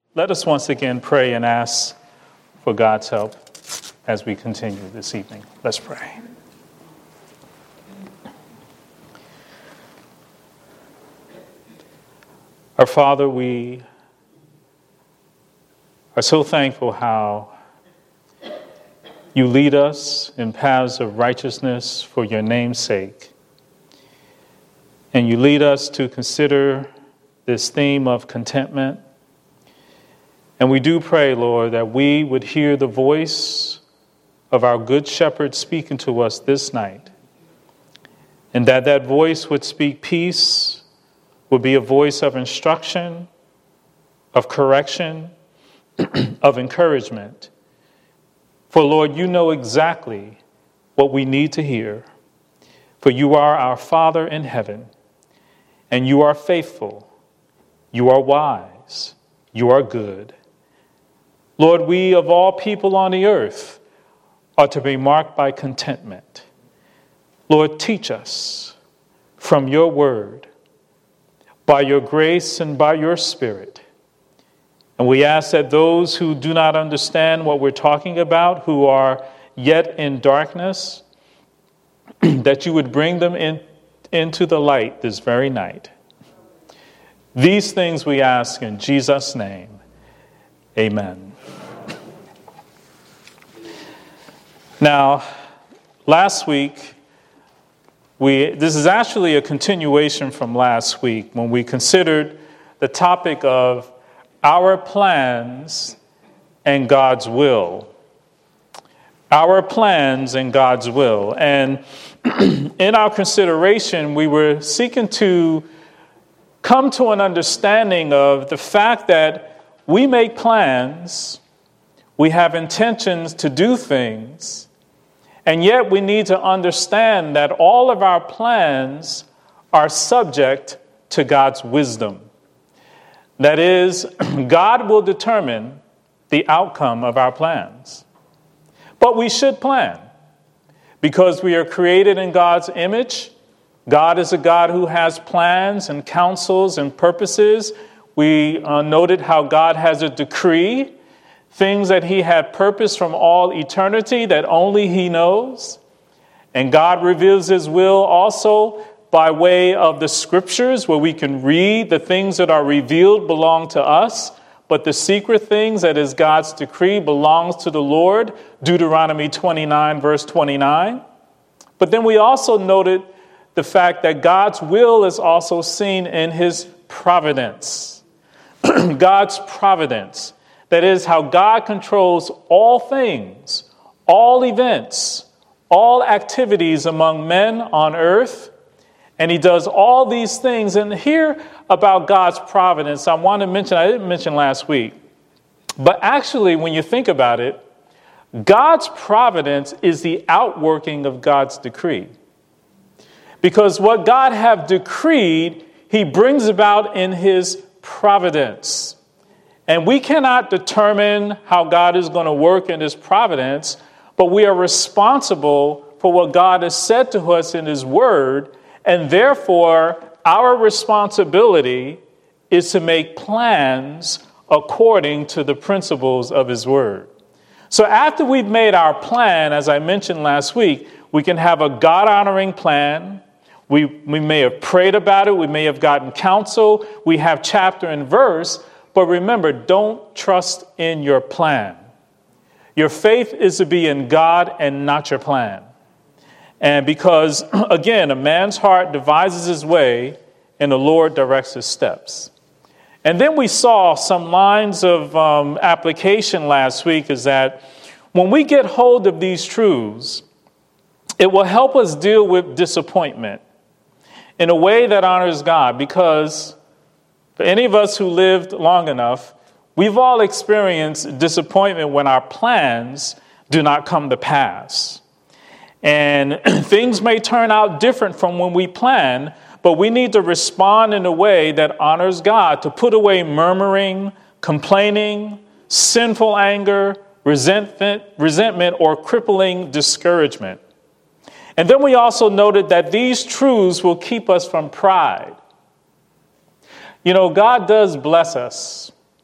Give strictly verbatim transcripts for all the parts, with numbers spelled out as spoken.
Let us once again pray and ask for God's help as we continue this evening. Let's pray. Our Father, we are so thankful how you lead us in paths of righteousness for your name's sake. And you lead us to consider this theme of contentment. And we do pray, Lord, that we would hear the voice of our good shepherd speaking to us this night. And that that voice would speak peace, would be a voice of instruction, of correction, of encouragement. For, Lord, you know exactly what we need to hear. For you are our Father in heaven, and you are faithful, you are wise, you are good. Lord, we of all people on the earth are to be marked by contentment. Lord, teach us from your word, by your grace and by your spirit. And we ask that those who do not understand what we're talking about, who are yet in darkness, that you would bring them in, into the light this very night. These things we ask in Jesus' name. Amen. Now, last week, we this is actually a continuation from last week when we considered the topic of our plans and God's will. Our plans and God's will. And in our consideration, we were seeking to come to an understanding of the fact that we make plans, we have intentions to do things, and yet we need to understand that all of our plans are subject to God's wisdom. That is, God will determine the outcome of our plans. But we should plan because we are created in God's image. God is a God who has plans and counsels and purposes. We uh, noted how God has a decree, things that he had purposed from all eternity that only he knows. And God reveals his will also by way of the scriptures where we can read the things that are revealed belong to us, but the secret things that is God's decree belongs to the Lord, Deuteronomy twenty-nine, verse twenty-nine. But then we also noted the fact that God's will is also seen in his providence. God's providence. That is how God controls all things, all events, all activities among men on earth. And he does all these things. And here about God's providence, I want to mention, I didn't mention last week, but actually when you think about it, God's providence is the outworking of God's decree. Because what God have decreed, he brings about in his providence. And we cannot determine how God is going to work in his providence, but we are responsible for what God has said to us in his word. And therefore, our responsibility is to make plans according to the principles of his word. So after we've made our plan, as I mentioned last week, we can have a God-honoring plan. We, we may have prayed about it. We may have gotten counsel. We have chapter and verse. But remember, don't trust in your plan. Your faith is to be in God and not your plan. And because, again, a man's heart devises his way and the Lord directs his steps. And then we saw some lines of um, application last week is that when we get hold of these truths, it will help us deal with disappointment in a way that honors God. Because for any of us who lived long enough, we've all experienced disappointment when our plans do not come to pass. And things may turn out different from when we plan, but we need to respond in a way that honors God, to put away murmuring, complaining, sinful anger, resentment, resentment, or crippling discouragement. And then we also noted that these truths will keep us from pride. You know, God does bless us.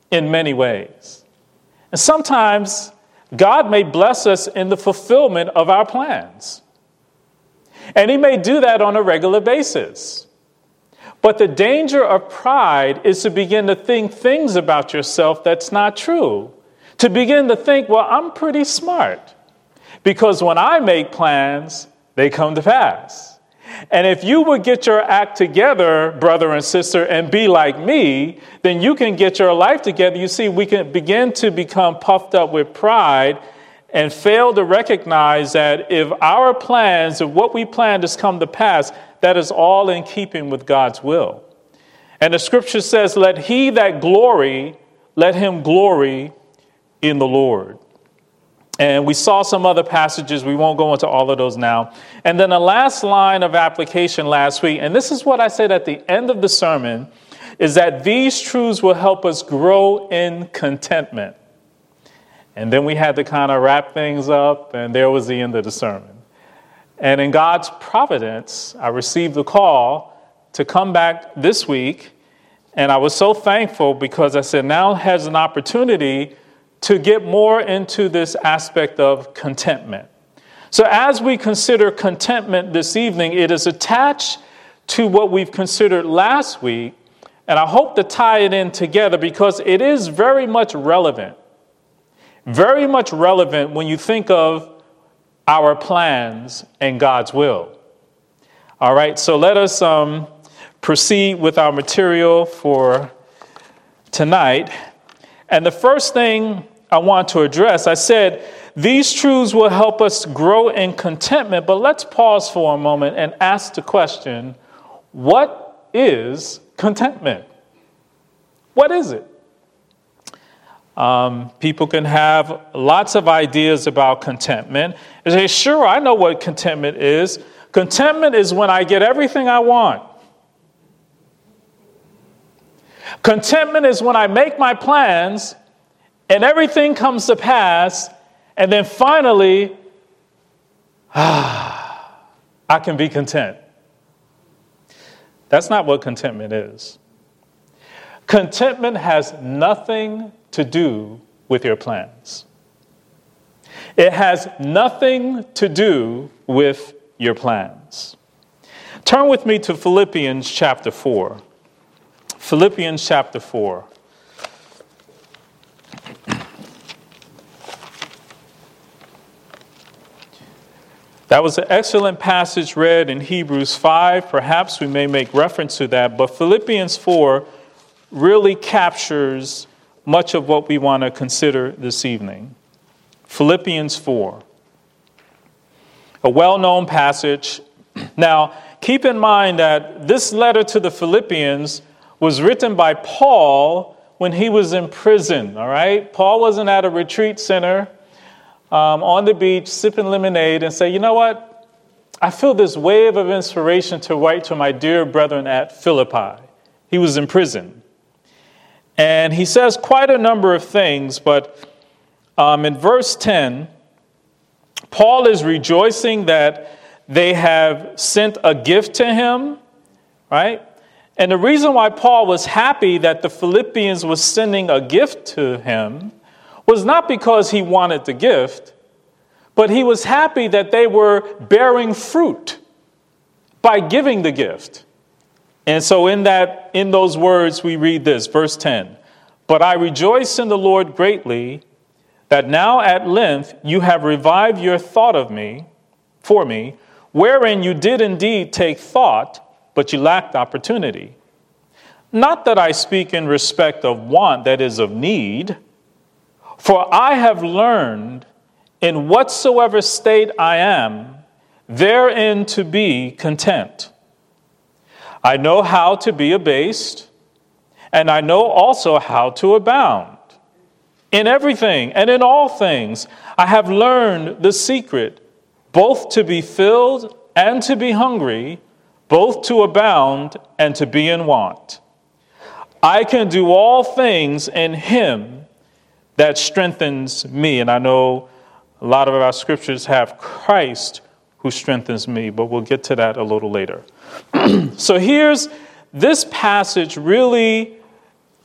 in many ways. And sometimes God may bless us in the fulfillment of our plans. And he may do that on a regular basis. But the danger of pride is to begin to think things about yourself that's not true. To begin to think, well, I'm pretty smart. Because when I make plans, they come to pass. And if you would get your act together, brother and sister, and be like me, then you can get your life together. You see, we can begin to become puffed up with pride and fail to recognize that if our plans, if what we planned has come to pass, that is all in keeping with God's will. And the scripture says, let he that glory, let him glory in the Lord. And we saw some other passages. We won't go into all of those now. And then the last line of application last week, and this is what I said at the end of the sermon, is that these truths will help us grow in contentment. And then we had to kind of wrap things up, and there was the end of the sermon. And in God's providence, I received a call to come back this week, and I was so thankful because I said, now has an opportunity to get more into this aspect of contentment. So as we consider contentment this evening, it is attached to what we've considered last week, and I hope to tie it in together because it is very much relevant. Very much relevant when you think of our plans and God's will. All right, so let us um, proceed with our material for tonight. And the first thing I want to address, I said, these truths will help us grow in contentment, but let's pause for a moment and ask the question, what is contentment? What is it? Um, people can have lots of ideas about contentment. They say, sure, I know what contentment is. Contentment is when I get everything I want. Contentment is when I make my plans and everything comes to pass, and then finally, ah, I can be content. That's not what contentment is. Contentment has nothing to do with your plans. It has nothing to do with your plans. Turn with me to Philippians chapter four. Philippians chapter four. That was an excellent passage read in Hebrews five. Perhaps we may make reference to that, but Philippians four really captures much of what we want to consider this evening. Philippians four, a well-known passage. Now, keep in mind that this letter to the Philippians was written by Paul when he was in prison, all right? Paul wasn't at a retreat center um, on the beach sipping lemonade and say, you know what? I feel this wave of inspiration to write to my dear brethren at Philippi. He was in prison. And he says quite a number of things, but um, in verse ten, Paul is rejoicing that they have sent a gift to him, right? And the reason why Paul was happy that the Philippians was sending a gift to him was not because he wanted the gift, but he was happy that they were bearing fruit by giving the gift. And so in that, in those words, we read this, verse ten. But I rejoice in the Lord greatly that now at length you have revived your thought of me, for me, wherein you did indeed take thought, but you lacked opportunity. Not that I speak in respect of want, that is of need, for I have learned in whatsoever state I am, therein to be content. I know how to be abased, and I know also how to abound. In everything and in all things, I have learned the secret, both to be filled and to be hungry, both to abound and to be in want. I can do all things in him that strengthens me. And I know a lot of our scriptures have Christ who strengthens me, but we'll get to that a little later. So here's this passage really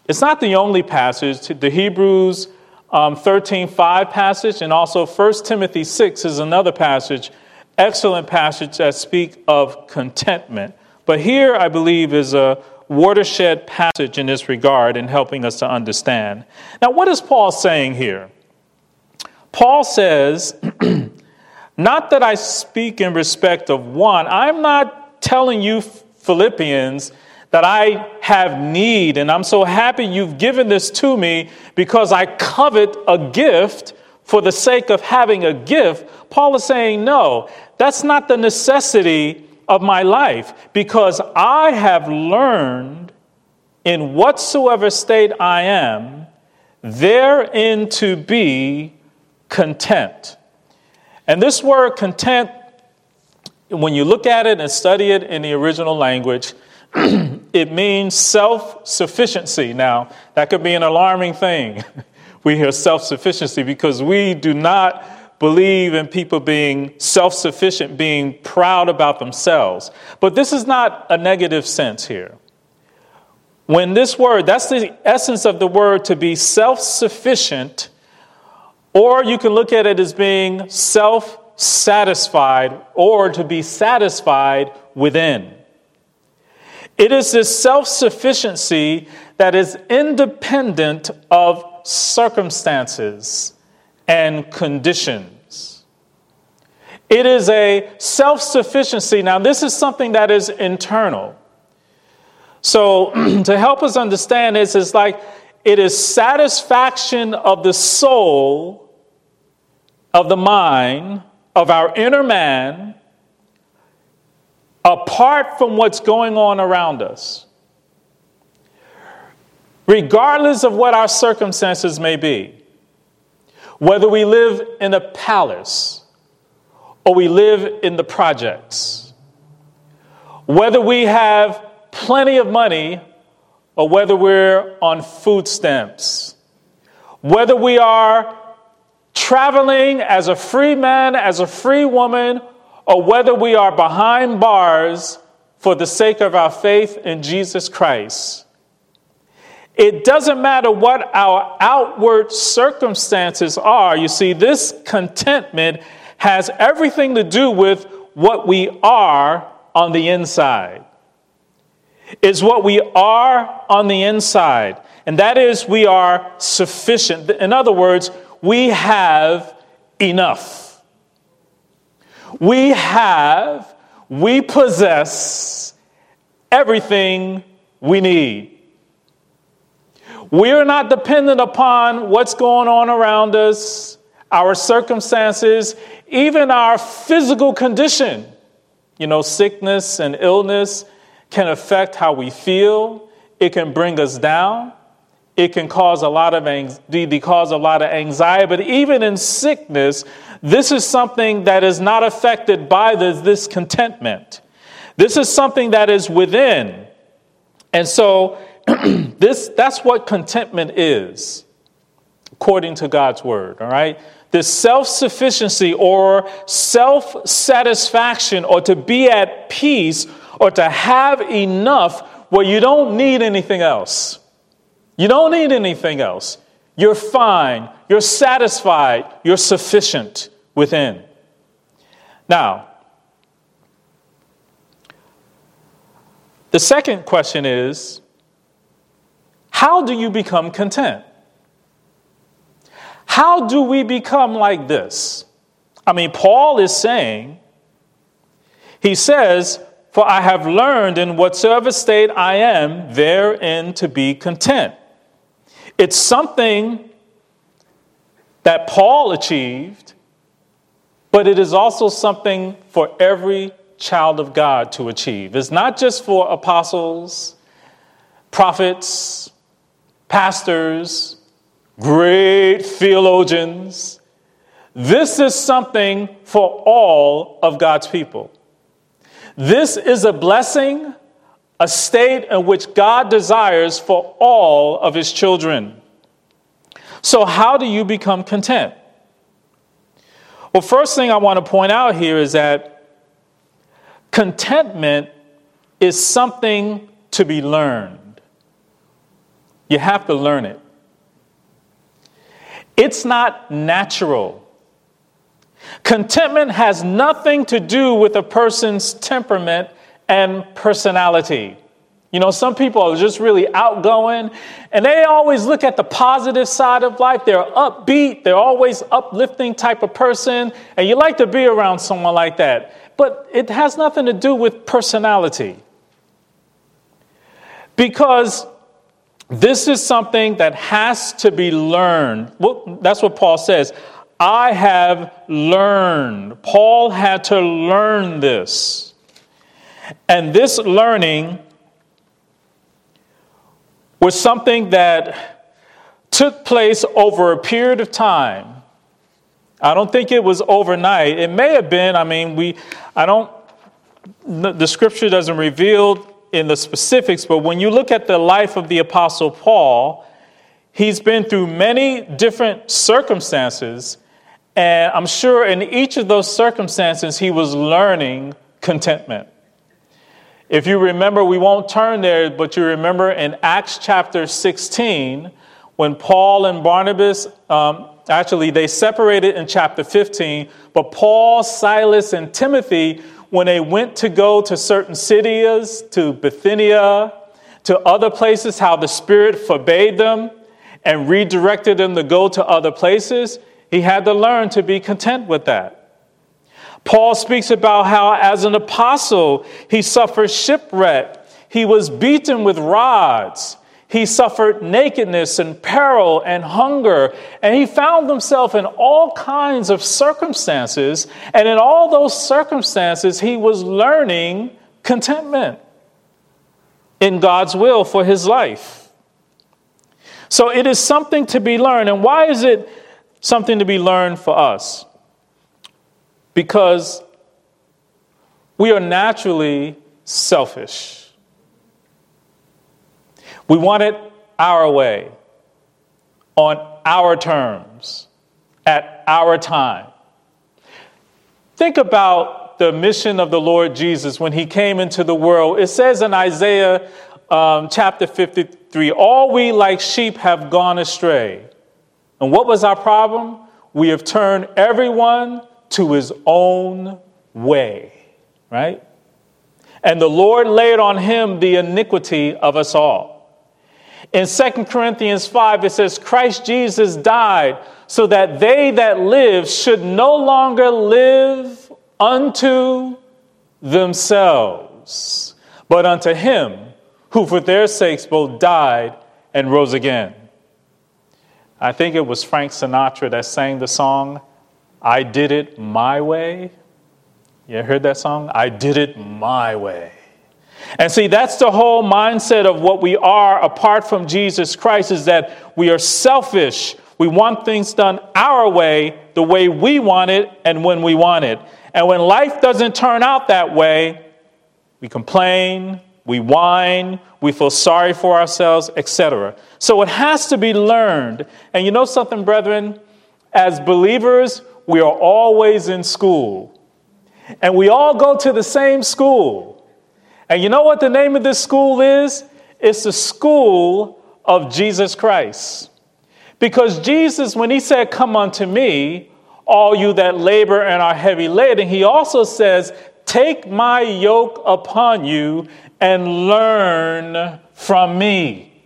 It's not the only passage. The Hebrews um, thirteen five passage and also First Timothy six is another passage, excellent passage that speak of contentment. But here, I believe, is a watershed passage in this regard in helping us to understand. Now, what is Paul saying here? Paul says, not that I speak in respect of one. I'm not telling you, Philippians, that I have need and I'm so happy you've given this to me because I covet a gift for the sake of having a gift. Paul is saying, no, that's not the necessity of my life, because I have learned in whatsoever state I am, therein to be content. And this word content, when you look at it and study it in the original language, it means self-sufficiency. Now, that could be an alarming thing. We hear self-sufficiency because we do not believe in people being self-sufficient, being proud about themselves. But this is not a negative sense here. When this word, that's the essence of the word, to be self-sufficient, or you can look at it as being self-satisfied or to be satisfied within. It is this self-sufficiency that is independent of circumstances and conditions. It is a self-sufficiency. Now, this is something that is internal. So to help us understand this, it's like it is satisfaction of the soul, of the mind, of our inner man, apart from what's going on around us. Regardless of what our circumstances may be, whether we live in a palace or we live in the projects, whether we have plenty of money or whether we're on food stamps, whether we are traveling as a free man, as a free woman, or whether we are behind bars for the sake of our faith in Jesus Christ. It doesn't matter what our outward circumstances are. You see, this contentment has everything to do with what we are on the inside. It's what we are on the inside. And that is, we are sufficient. In other words, we have enough. We have, we possess everything we need. We are not dependent upon what's going on around us, our circumstances, even our physical condition. You know, sickness and illness can affect how we feel. It can bring us down. It can cause a lot of anxiety, cause a lot of anxiety. But even in sickness, this is something that is not affected by this, this contentment. This is something that is within. And so this that's what contentment is, according to God's word, all right? This self-sufficiency or self-satisfaction, or to be at peace, or to have enough where you don't need anything else. You don't need anything else. You're fine. You're satisfied. You're sufficient within. Now, the second question is, how do you become content? How do we become like this? I mean, Paul is saying, he says, for I have learned in whatsoever state I am, therein to be content. It's something that Paul achieved, but it is also something for every child of God to achieve. It's not just for apostles, prophets, pastors, great theologians. This is something for all of God's people. This is a blessing, a state in which God desires for all of his children. So how do you become content? Well, first thing I want to point out here is that contentment is something to be learned. You have to learn it. It's not natural. Contentment has nothing to do with a person's temperament and personality. You know, some people are just really outgoing and they always look at the positive side of life. They're upbeat. They're always uplifting type of person. And you like to be around someone like that. But it has nothing to do with personality. Because this is something that has to be learned. Well, that's what Paul says. I have learned. Paul had to learn this. And this learning was something that took place over a period of time. I don't think it was overnight. It may have been. I mean, we, I don't, the scripture doesn't reveal in the specifics, but when you look at the life of the Apostle Paul, he's been through many different circumstances, and I'm sure in each of those circumstances, he was learning contentment. If you remember, we won't turn there, but you remember in Acts chapter sixteen, when Paul and Barnabas, um, actually they separated in chapter fifteen, but Paul, Silas, and Timothy, when they went to go to certain cities, to Bithynia, to other places, how the Spirit forbade them and redirected them to go to other places, he had to learn to be content with that. Paul speaks about how as an apostle, he suffered shipwreck. He was beaten with rods. He suffered nakedness and peril and hunger. And he found himself in all kinds of circumstances. And in all those circumstances, he was learning contentment in God's will for his life. So it is something to be learned. And why is it something to be learned for us? Because we are naturally selfish. We want it our way, on our terms, at our time. Think about the mission of the Lord Jesus when he came into the world. It says in Isaiah um, chapter fifty-three, all we like sheep have gone astray. And what was our problem? We have turned everyone to his own way, right? And the Lord laid on him the iniquity of us all. In Second Corinthians five, it says, Christ Jesus died so that they that live should no longer live unto themselves, but unto him who for their sakes both died and rose again. I think it was Frank Sinatra that sang the song, I did it my way. You heard that song? I did it my way. And see, that's the whole mindset of what we are apart from Jesus Christ, is that we are selfish. We want things done our way, the way we want it and when we want it. And when life doesn't turn out that way, we complain, we whine, we feel sorry for ourselves, et cetera. So it has to be learned. And you know something, brethren? As believers, we are always in school. And we all go to the same school. And you know what the name of this school is? It's the school of Jesus Christ. Because Jesus, when he said, come unto me, all you that labor and are heavy laden, he also says, take my yoke upon you and learn from me.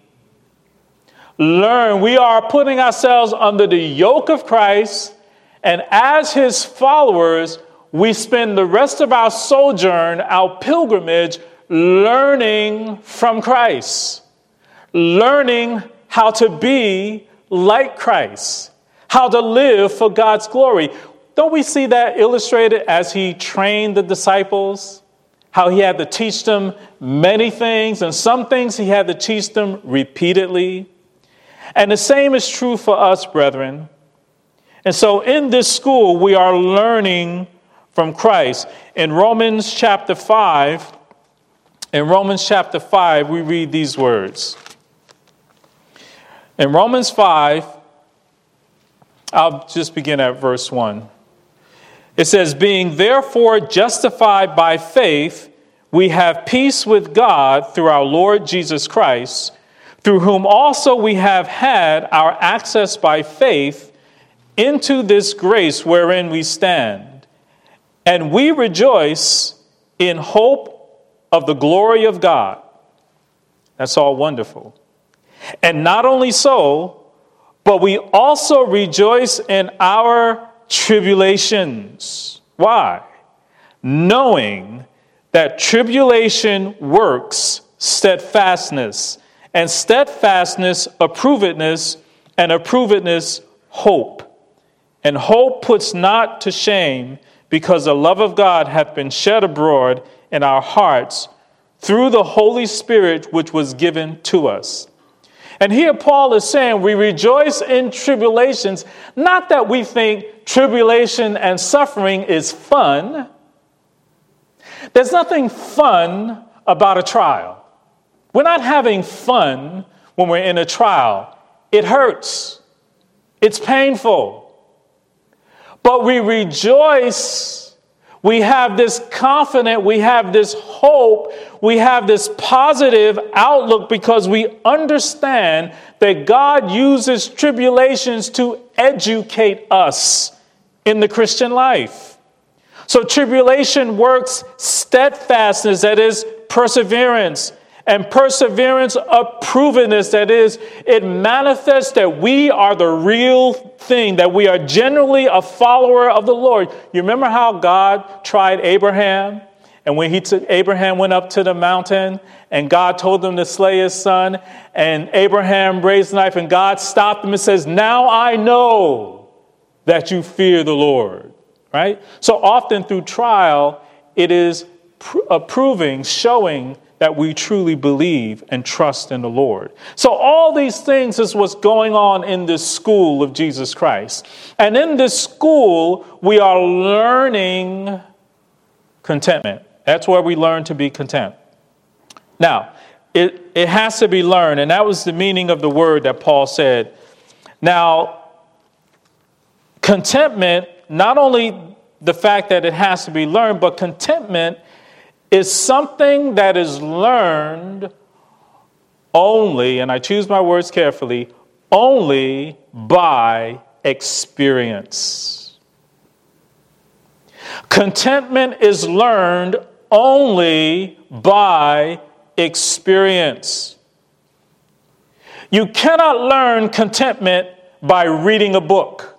Learn. We are putting ourselves under the yoke of Christ. And as his followers, we spend the rest of our sojourn, our pilgrimage, learning from Christ, learning how to be like Christ, how to live for God's glory. Don't we see that illustrated as he trained the disciples, how he had to teach them many things, and some things he had to teach them repeatedly? And the same is true for us, brethren. And so in this school, we are learning from Christ. In Romans chapter five, in Romans chapter five, we read these words. In Romans five, I'll just begin at verse one. It says, being therefore justified by faith, we have peace with God through our Lord Jesus Christ, through whom also we have had our access by faith into this grace wherein we stand. And we rejoice in hope of the glory of God. That's all wonderful. And not only so, but we also rejoice in our tribulations. Why? Knowing that tribulation works steadfastness, and steadfastness approvedness, and approvedness hope. And hope puts not to shame, because the love of God hath been shed abroad in our hearts through the Holy Spirit which was given to us. And here Paul is saying we rejoice in tribulations, not that we think tribulation and suffering is fun. There's nothing fun about a trial. We're not having fun when we're in a trial. It hurts. It's painful. But we rejoice. We have this confidence. We have this hope. We have this positive outlook because we understand that God uses tribulations to educate us in the Christian life. So tribulation works steadfastness, that is perseverance. And perseverance of provenness, that is, it manifests that we are the real thing, that we are generally a follower of the Lord. You remember how God tried Abraham? And when he took Abraham went up to the mountain and God told him to slay his son, and Abraham raised the knife and God stopped him and says, now I know that you fear the Lord, right? So often through trial, it is proving, showing that we truly believe and trust in the Lord. So all these things is what's going on in this school of Jesus Christ. And in this school, we are learning contentment. That's where we learn to be content. Now, it, it has to be learned, and that was the meaning of the word that Paul said. Now, contentment, not only the fact that it has to be learned, but contentment is something that is learned only, and I choose my words carefully, only by experience. Contentment is learned only by experience. You cannot learn contentment by reading a book.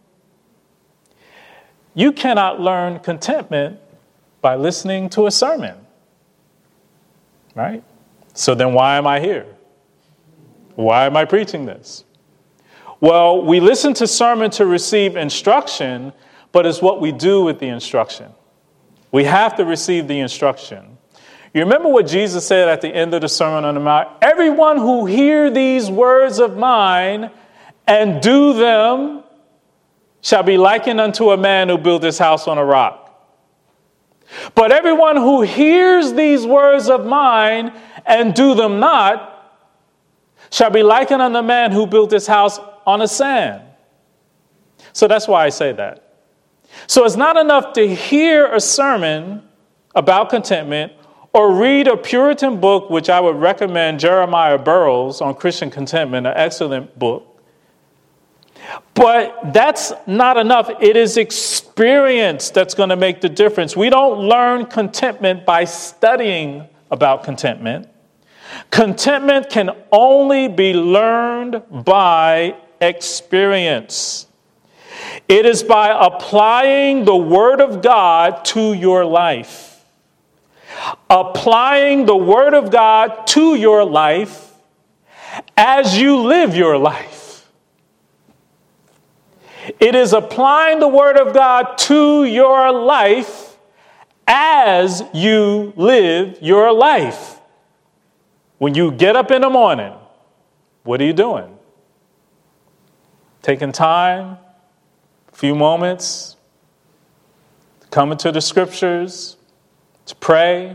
You cannot learn contentment by listening to a sermon, right? So then why am I here? Why am I preaching this? Well, we listen to sermon to receive instruction, but it's what we do with the instruction. We have to receive the instruction. You remember what Jesus said at the end of the Sermon on the Mount? Everyone who hear these words of mine and do them shall be likened unto a man who built his house on a rock. But everyone who hears these words of mine and do them not shall be likened unto a man who built his house on a sand. So that's why I say that. So it's not enough to hear a sermon about contentment or read a Puritan book, which I would recommend Jeremiah Burroughs on Christian Contentment, an excellent book. But that's not enough. It is experience that's going to make the difference. We don't learn contentment by studying about contentment. Contentment can only be learned by experience. It is by applying the Word of God to your life. Applying the Word of God to your life as you live your life. It is applying the Word of God to your life as you live your life. When you get up in the morning, what are you doing? Taking time, a few moments, coming to the scriptures, to pray.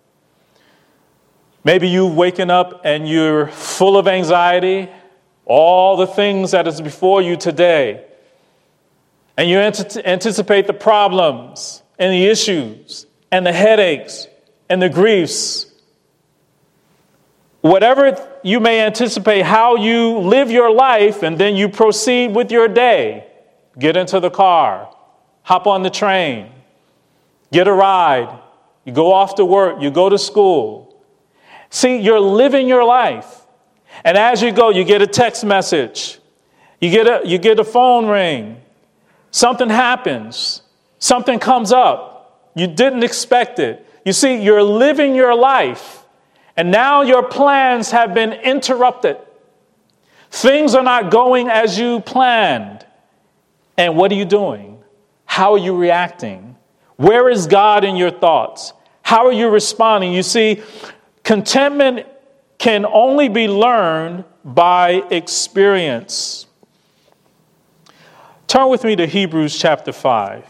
Maybe you've waken up and you're full of anxiety, all the things that is before you today. And you anticipate the problems and the issues and the headaches and the griefs. whatever you may anticipate how you live your life, and then you proceed with your day. Get into the car, hop on the train, get a ride, you go off to work, you go to school. See, you're living your life. And as you go, you get a text message, you get a, you get a phone ring, something happens, something comes up, you didn't expect it. You see, you're living your life, and now your plans have been interrupted. Things are not going as you planned. And what are you doing? How are you reacting? Where is God in your thoughts? How are you responding? You see, contentment can only be learned by experience. Turn with me to Hebrews chapter five.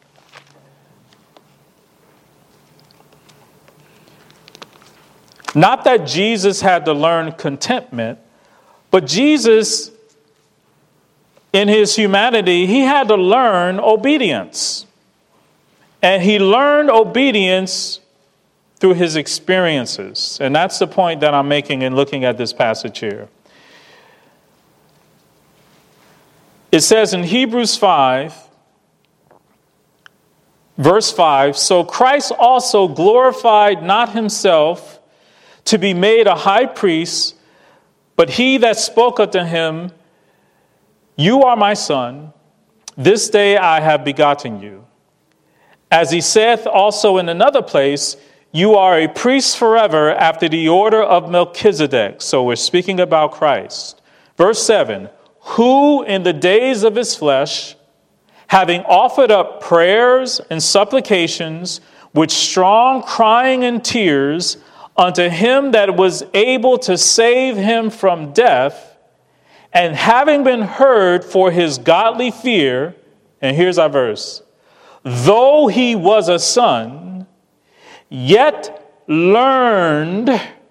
Not that Jesus had to learn contentment, but Jesus, in his humanity, he had to learn obedience. And he learned obedience through his experiences. And that's the point that I'm making in looking at this passage here. It says in Hebrews five, verse five, so Christ also glorified not himself to be made a high priest, but he that spoke unto him, you are my son, this day I have begotten you. As he saith also in another place, you are a priest forever after the order of Melchizedek. So we're speaking about Christ. Verse seven, who in the days of his flesh, having offered up prayers and supplications with strong crying and tears unto him that was able to save him from death, and having been heard for his godly fear, and here's our verse, though he was a son, yet learned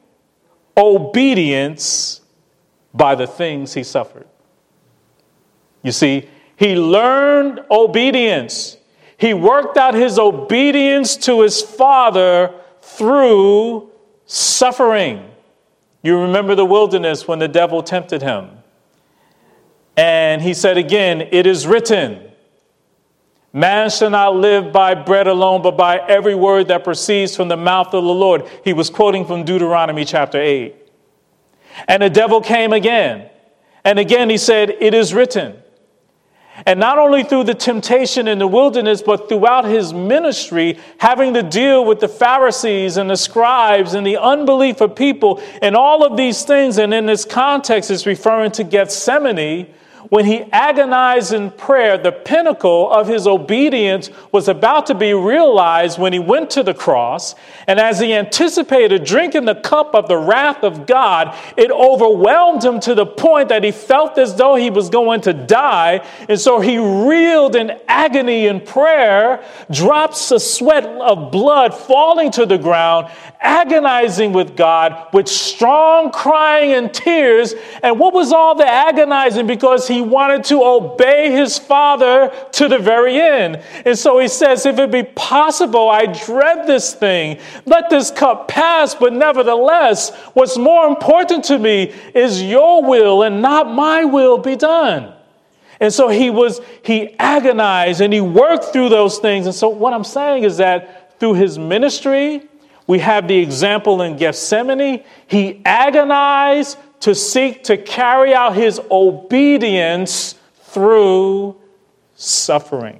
obedience by the things he suffered. You see, he learned obedience. He worked out his obedience to his Father through suffering. You remember the wilderness when the devil tempted him. And he said again, it is written, man shall not live by bread alone, but by every word that proceeds from the mouth of the Lord. He was quoting from Deuteronomy chapter eight. And the devil came again. And again he said, it is written. And not only through the temptation in the wilderness, but throughout his ministry, having to deal with the Pharisees and the scribes and the unbelief of people and all of these things. And in this context, it's referring to Gethsemane. When he agonized in prayer, the pinnacle of his obedience was about to be realized when he went to the cross. And as he anticipated drinking the cup of the wrath of God, it overwhelmed him to the point that he felt as though he was going to die. And so he reeled in agony in prayer, drops of sweat of blood falling to the ground, agonizing with God with strong crying and tears. And what was all the agonizing? Because he He wanted to obey his Father to the very end. And so he says, if it be possible, I dread this thing. Let this cup pass, but nevertheless, what's more important to me is your will and not my will be done. And so he was, he agonized and he worked through those things. And so what I'm saying is that through his ministry, we have the example in Gethsemane. He agonized to seek to carry out his obedience through suffering.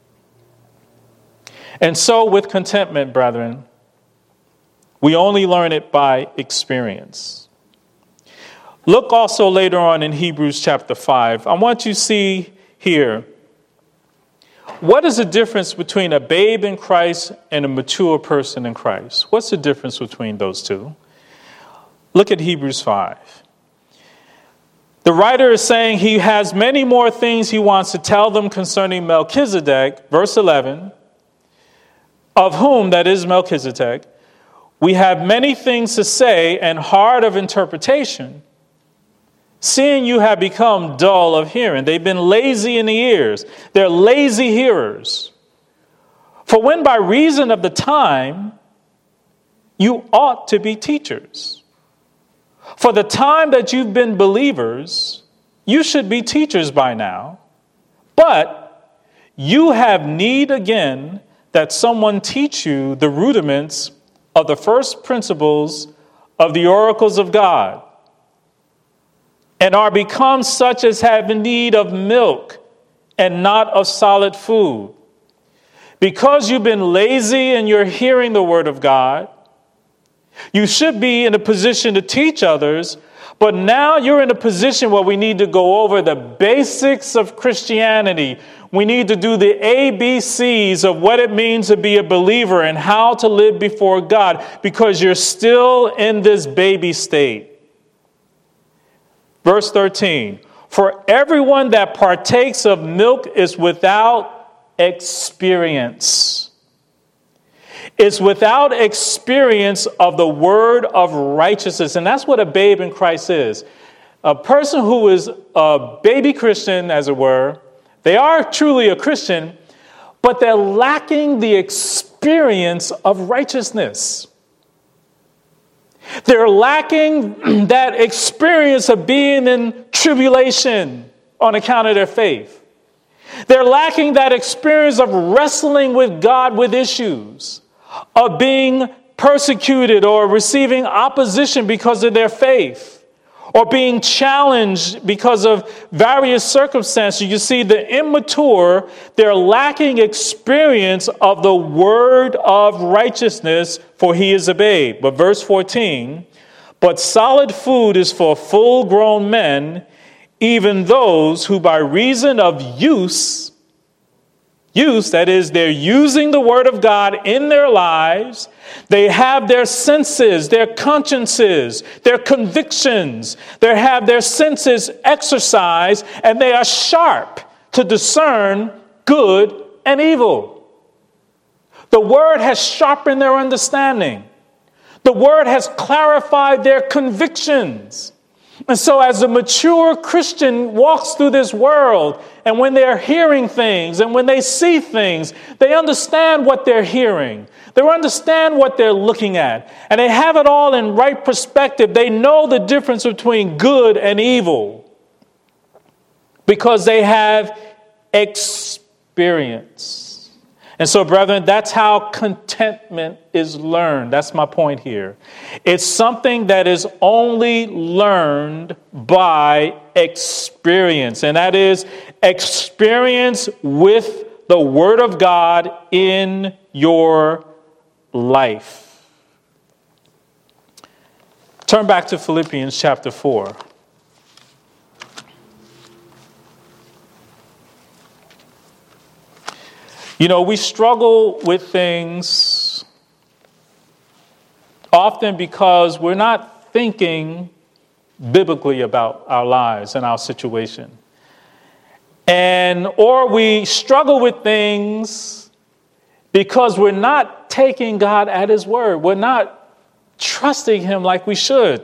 And so with contentment, brethren, we only learn it by experience. Look also later on in Hebrews chapter five. I want you to see here, what is the difference between a babe in Christ and a mature person in Christ? What's the difference between those two? Look at Hebrews five. The writer is saying he has many more things he wants to tell them concerning Melchizedek, verse eleven, of whom, that is Melchizedek, we have many things to say and hard of interpretation, seeing you have become dull of hearing. They've been lazy in the ears. They're lazy hearers. For when by reason of the time you ought to be teachers. For the time that you've been believers, you should be teachers by now. But you have need again that someone teach you the rudiments of the first principles of the oracles of God, and are become such as have need of milk and not of solid food. Because you've been lazy and you're hearing the word of God, you should be in a position to teach others, but now you're in a position where we need to go over the basics of Christianity. We need to do the A B Cs of what it means to be a believer and how to live before God, because you're still in this baby state. Verse thirteen, for everyone that partakes of milk is without experience. It's without experience of the word of righteousness. And that's what a babe in Christ is. A person who is a baby Christian, as it were, they are truly a Christian, but they're lacking the experience of righteousness. They're lacking that experience of being in tribulation on account of their faith. They're lacking that experience of wrestling with God with issues, of being persecuted or receiving opposition because of their faith, or being challenged because of various circumstances. You see, the immature, they're lacking experience of the word of righteousness, for he is a babe. But verse fourteen, but solid food is for full-grown men, even those who by reason of use, use, that is, they're using the word of God in their lives. They have their senses, their consciences, their convictions. They have their senses exercised, and they are sharp to discern good and evil. The word has sharpened their understanding. The word has clarified their convictions. And so as a mature Christian walks through this world, and when they're hearing things and when they see things, they understand what they're hearing. They understand what they're looking at. And they have it all in right perspective. They know the difference between good and evil because they have experience. And so, brethren, that's how contentment is learned. That's my point here. It's something that is only learned by experience, and that is experience with the Word of God in your life. Turn back to Philippians chapter four. You know, we struggle with things often because we're not thinking biblically about our lives and our situation. And or we struggle with things because we're not taking God at his word. We're not trusting him like we should.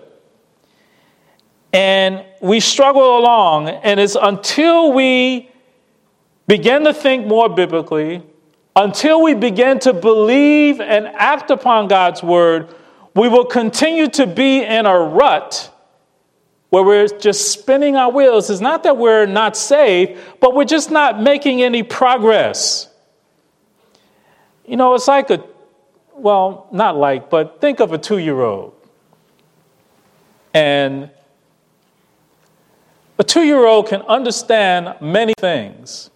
And we struggle along, and it's until we begin to think more biblically, until we begin to believe and act upon God's word, we will continue to be in a rut where we're just spinning our wheels. It's not that we're not saved, but we're just not making any progress. You know, it's like a, well, not like, but think of a two-year-old. And a two-year-old can understand many things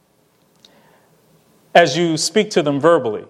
as you speak to them verbally.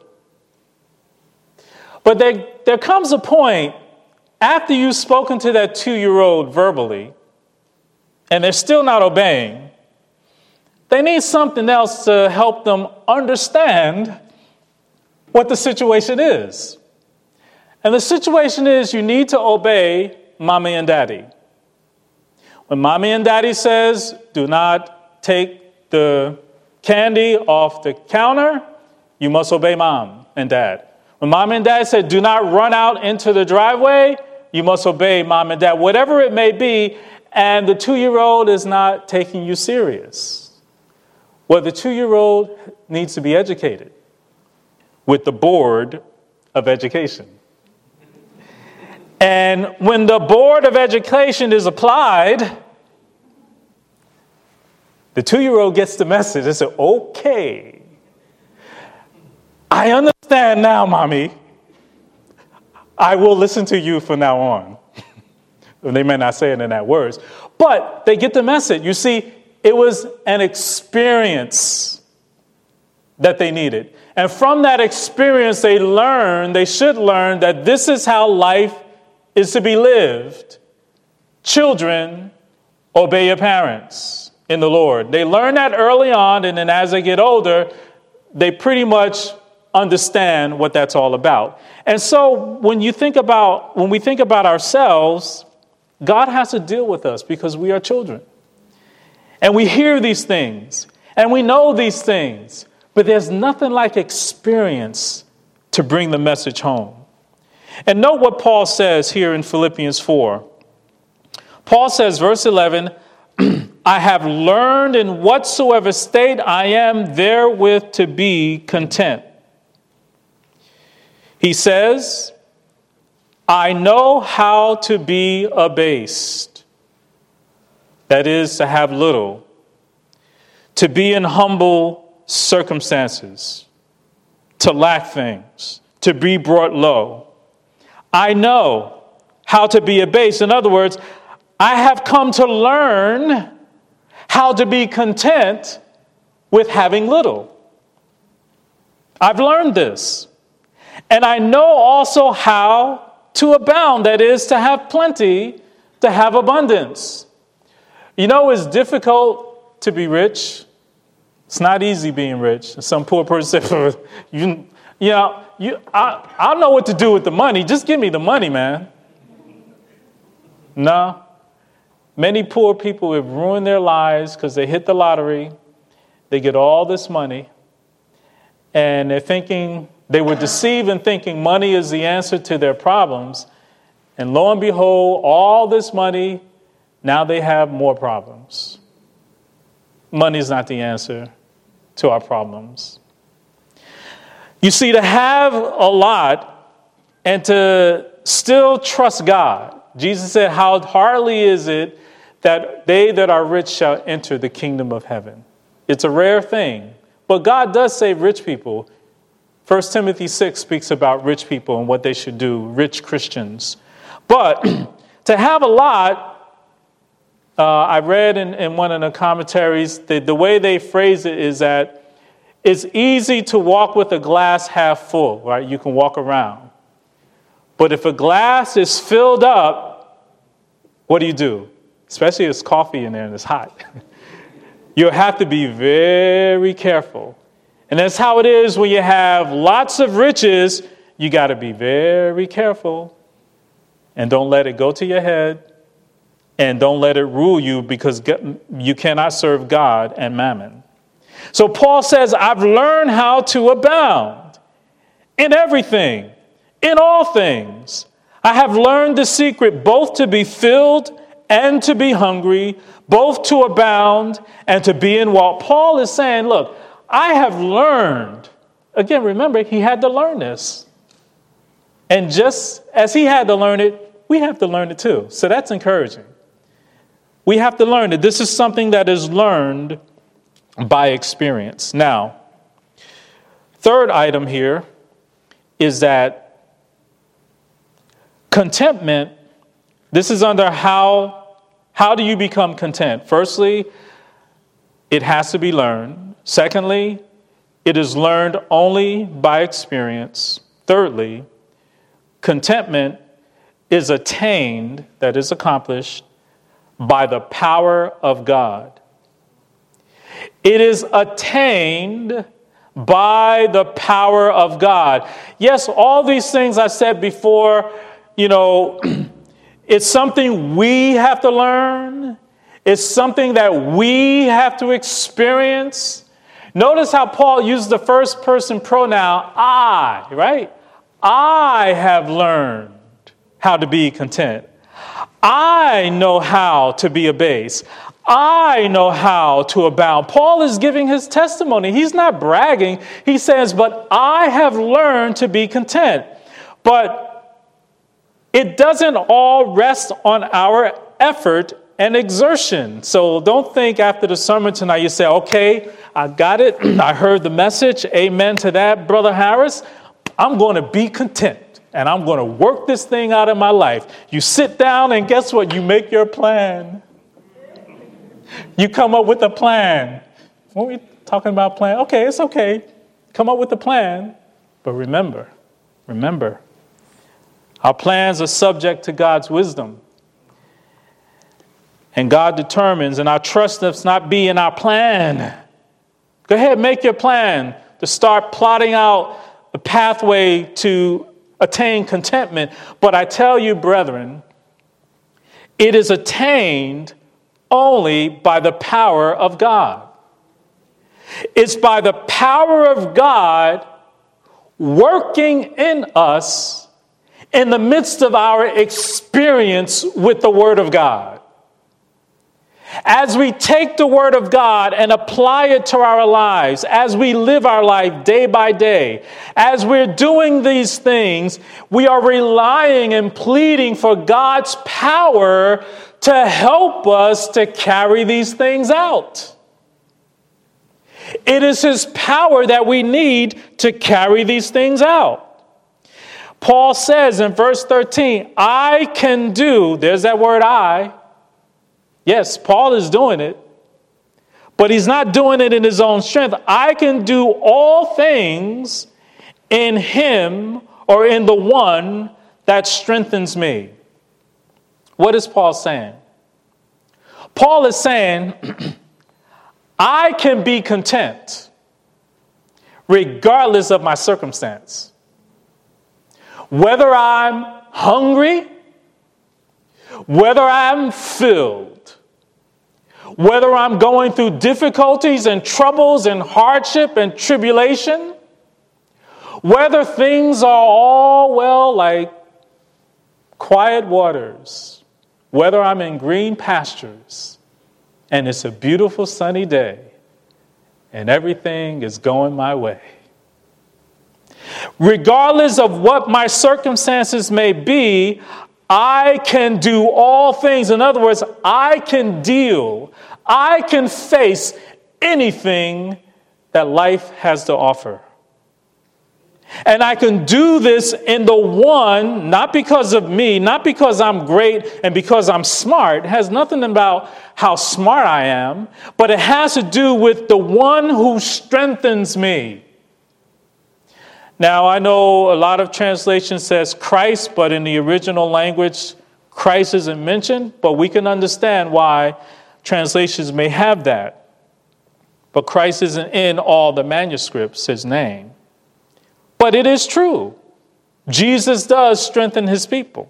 But there, there comes a point after you've spoken to that two-year-old verbally, and they're still not obeying, they need something else to help them understand what the situation is. And the situation is you need to obey mommy and daddy. When mommy and daddy says, do not take the candy off the counter, you must obey mom and dad. When mom and dad said, do not run out into the driveway, you must obey mom and dad, whatever it may be. And the two-year-old is not taking you serious. Well, the two-year-old needs to be educated with the board of education. And when the Board of Education is applied, the two-year-old gets the message. They say, okay, I understand now, Mommy. I will listen to you from now on. They may not say it in that words, but they get the message. You see, it was an experience that they needed. And from that experience, they learn, they should learn that this is how life is to be lived. Children, obey your parents in the Lord. They learn that early on, and then as they get older, they pretty much understand what that's all about. And so when you think about, when we think about ourselves, God has to deal with us because we are children. And we hear these things, and we know these things, but there's nothing like experience to bring the message home. And note what Paul says here in Philippians four. Paul says, verse eleven, I have learned in whatsoever state I am therewith to be content. He says, I know how to be abased. That is, to have little. To be in humble circumstances. To lack things. To be brought low. I know how to be abased. In other words, I have come to learn how to be content with having little. I've learned this. And I know also how to abound, that is, to have plenty, to have abundance. You know, it's difficult to be rich. It's not easy being rich. Some poor person said, you, you know, you, I, I know what to do with the money. Just give me the money, man. No. Many poor people have ruined their lives because they hit the lottery. They get all this money. And they're thinking, they were deceived in thinking money is the answer to their problems. And lo and behold, all this money, now they have more problems. Money is not the answer to our problems. You see, to have a lot and to still trust God. Jesus said, how hardly is it that they that are rich shall enter the kingdom of heaven. It's a rare thing. But God does save rich people. First Timothy six speaks about rich people and what they should do, rich Christians. But to have a lot, uh, I read in, in one of the commentaries, the, the way they phrase it is that it's easy to walk with a glass half full, right? You can walk around. But if a glass is filled up, what do you do? Especially if it's coffee in there and it's hot. You'll have to be very careful. And that's how it is when you have lots of riches. You got to be very careful. And don't let it go to your head. And don't let it rule you, because you cannot serve God and mammon. So Paul says, I've learned how to abound in everything, in all things. I have learned the secret both to be filled and to be hungry, both to abound and to be in want. Paul is saying, look, I have learned. Again, remember, he had to learn this. And just as he had to learn it, we have to learn it too. So that's encouraging. We have to learn it. This is something that is learned by experience. Now, third item here is that contentment, this is under how, how do you become content? Firstly, it has to be learned. Secondly, it is learned only by experience. Thirdly, contentment is attained, that is accomplished, by the power of God. It is attained by the power of God. Yes, all these things I said before, you know, it's something we have to learn. It's something that we have to experience. Notice how Paul used the first person pronoun, I, right? I have learned how to be content. I know how to be abased. I know how to abound. Paul is giving his testimony. He's not bragging. He says, but I have learned to be content. But it doesn't all rest on our effort and exertion. So don't think after the sermon tonight you say, okay, I got it. I heard the message. Amen to that, Brother Harris. I'm going to be content and I'm going to work this thing out in my life. You sit down and guess what? You make your plan. You come up with a plan. What are we talking about plan? Okay, it's okay. Come up with a plan. But remember, remember, our plans are subject to God's wisdom. And God determines, and our trust does not be in our plan. Go ahead, make your plan to start plotting out a pathway to attain contentment. But I tell you, brethren, it is attained only by the power of God. It's by the power of God working in us in the midst of our experience with the Word of God. As we take the Word of God and apply it to our lives, as we live our life day by day, as we're doing these things, we are relying and pleading for God's power to help us to carry these things out. It is His power that we need to carry these things out. Paul says in verse thirteen, I can do, there's that word I. Yes, Paul is doing it, but he's not doing it in his own strength. I can do all things in Him or in the one that strengthens me. What is Paul saying? Paul is saying, I can be content regardless of my circumstance. Whether I'm hungry, whether I'm filled, whether I'm going through difficulties and troubles and hardship and tribulation, whether things are all, well, like quiet waters, whether I'm in green pastures and it's a beautiful sunny day and everything is going my way. Regardless of what my circumstances may be, I can do all things. In other words, I can deal, I can face anything that life has to offer. And I can do this in the one, not because of me, not because I'm great and because I'm smart. It has nothing about how smart I am, but it has to do with the one who strengthens me. Now, I know a lot of translation says Christ, but in the original language, Christ isn't mentioned, but we can understand why translations may have that. But Christ isn't in all the manuscripts, His name. But it is true. Jesus does strengthen His people.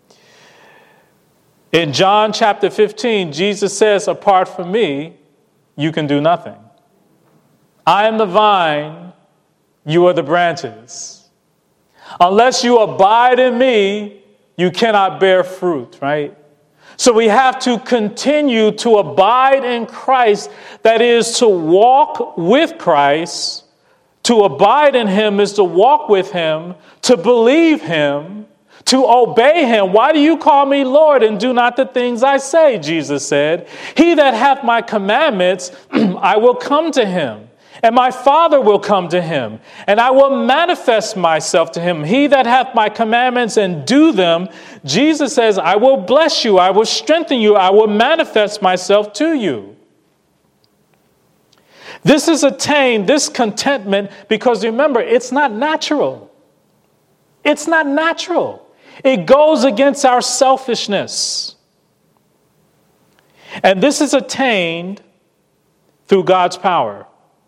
In John chapter fifteen, Jesus says, apart from me, you can do nothing. I am the vine, you are the branches. Unless you abide in me, you cannot bear fruit, right? So we have to continue to abide in Christ. That is to walk with Christ. To abide in Him is to walk with Him, to believe Him, to obey Him. Why do you call me Lord and do not the things I say? Jesus said. He that hath my commandments, I will come to him. And my Father will come to him, and I will manifest myself to him. He that hath my commandments and do them, Jesus says, I will bless you, I will strengthen you, I will manifest myself to you. This is attained, this contentment, because remember, it's not natural. It's not natural. It goes against our selfishness. And this is attained through God's power.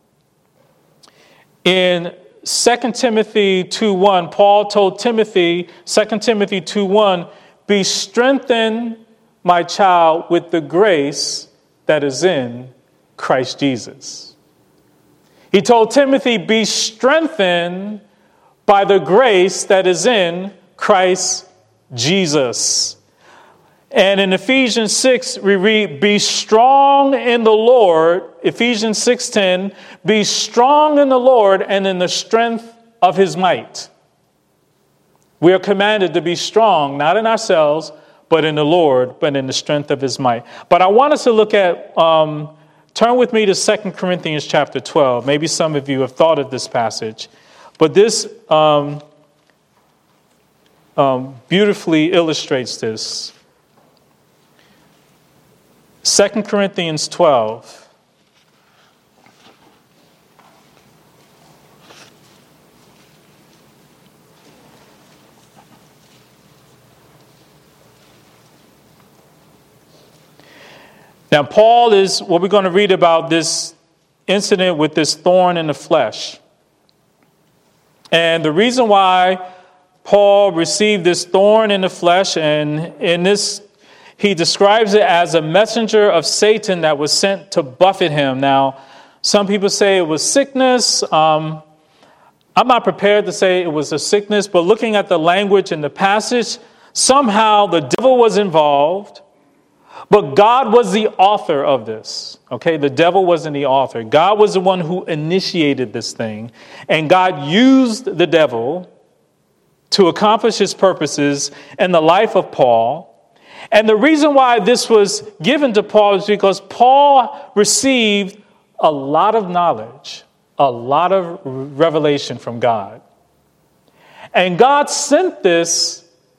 In Second Timothy two one, Paul told Timothy, Second Timothy two one, be strengthened, my child, with the grace that is in Christ Jesus. He told Timothy, be strengthened by the grace that is in Christ Jesus. And in Ephesians six, we read, be strong in the Lord, Ephesians six ten, be strong in the Lord and in the strength of his might. We are commanded to be strong, not in ourselves, but in the Lord, but in the strength of his might. But I want us to look at, um, turn with me to Second Corinthians chapter twelve. Maybe some of you have thought of this passage, but this um, um, beautifully illustrates this. Second Corinthians twelve. Now, Paul is, what we're going to read about this incident with this thorn in the flesh. And the reason why Paul received this thorn in the flesh, and in this, he describes it as a messenger of Satan that was sent to buffet him. Now, some people say it was sickness. Um, I'm not prepared to say it was a sickness, but looking at the language in the passage, somehow the devil was involved. But God was the author of this, okay? The devil wasn't the author. God was the one who initiated this thing. And God used the devil to accomplish his purposes in the life of Paul. And the reason why this was given to Paul is because Paul received a lot of knowledge, a lot of revelation from God. And God sent this.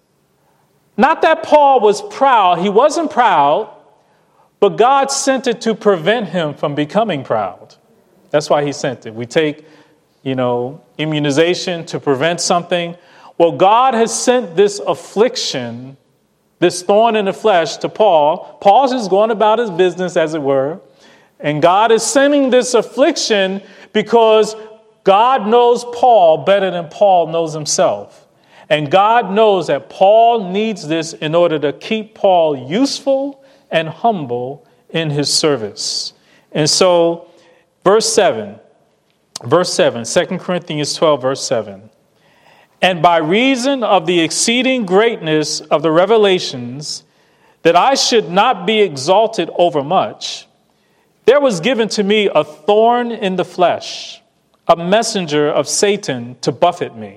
Not that Paul was proud. He wasn't proud, but God sent it to prevent him from becoming proud. That's why he sent it. We take, you know, immunization to prevent something. Well, God has sent this affliction, this thorn in the flesh to Paul. Paul's just going about his business, as it were. And God is sending this affliction because God knows Paul better than Paul knows himself. And God knows that Paul needs this in order to keep Paul useful and humble in his service. And so, verse seven, verse seven, Second Corinthians twelve, verse seven. And by reason of the exceeding greatness of the revelations, that I should not be exalted overmuch, there was given to me a thorn in the flesh, a messenger of Satan to buffet me,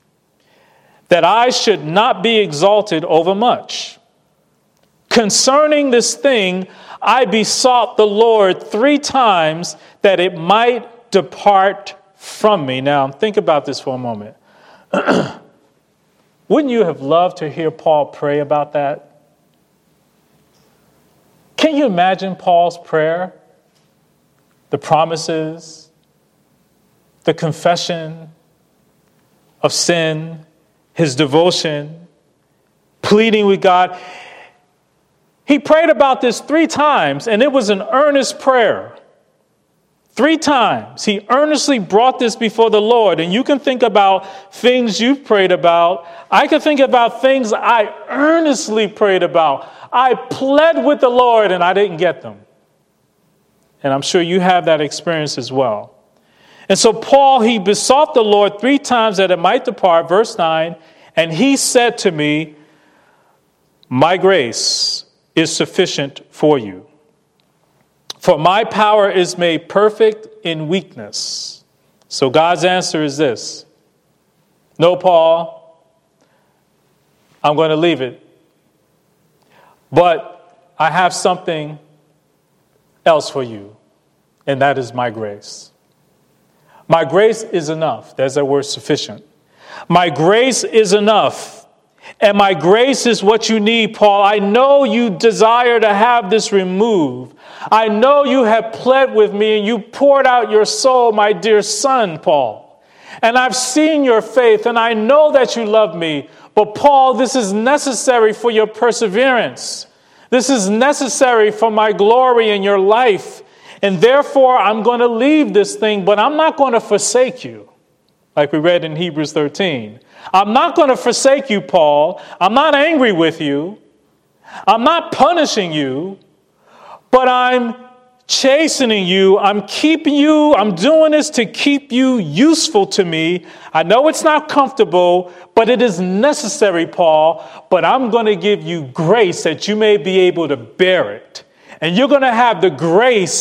that I should not be exalted overmuch. Concerning this thing, I besought the Lord three times that it might depart from me. Now, think about this for a moment. Wouldn't you have loved to hear Paul pray about that? Can you imagine Paul's prayer? The promises, the confession of sin, his devotion, pleading with God. He prayed about this three times, and it was an earnest prayer. Three times he earnestly brought this before the Lord. And you can think about things you've prayed about. I can think about things I earnestly prayed about. I pled with the Lord and I didn't get them. And I'm sure you have that experience as well. And so Paul, he besought the Lord three times that it might depart, verse nine, and he said to me, my grace is sufficient for you, for my power is made perfect in weakness. So God's answer is this: no, Paul, I'm going to leave it, but I have something else for you, and that is my grace. My grace is enough. There's that word, sufficient. My grace is enough. And my grace is what you need, Paul. I know you desire to have this removed. I know you have pled with me and you poured out your soul, my dear son, Paul. And I've seen your faith and I know that you love me. But Paul, this is necessary for your perseverance. This is necessary for my glory in your life. And therefore, I'm going to leave this thing, but I'm not going to forsake you. Like we read in Hebrews thirteen. I'm not going to forsake you, Paul. I'm not angry with you. I'm not punishing you, but I'm chastening you. I'm keeping you. I'm doing this to keep you useful to me. I know it's not comfortable, but it is necessary, Paul. But I'm going to give you grace that you may be able to bear it. And you're going to have the grace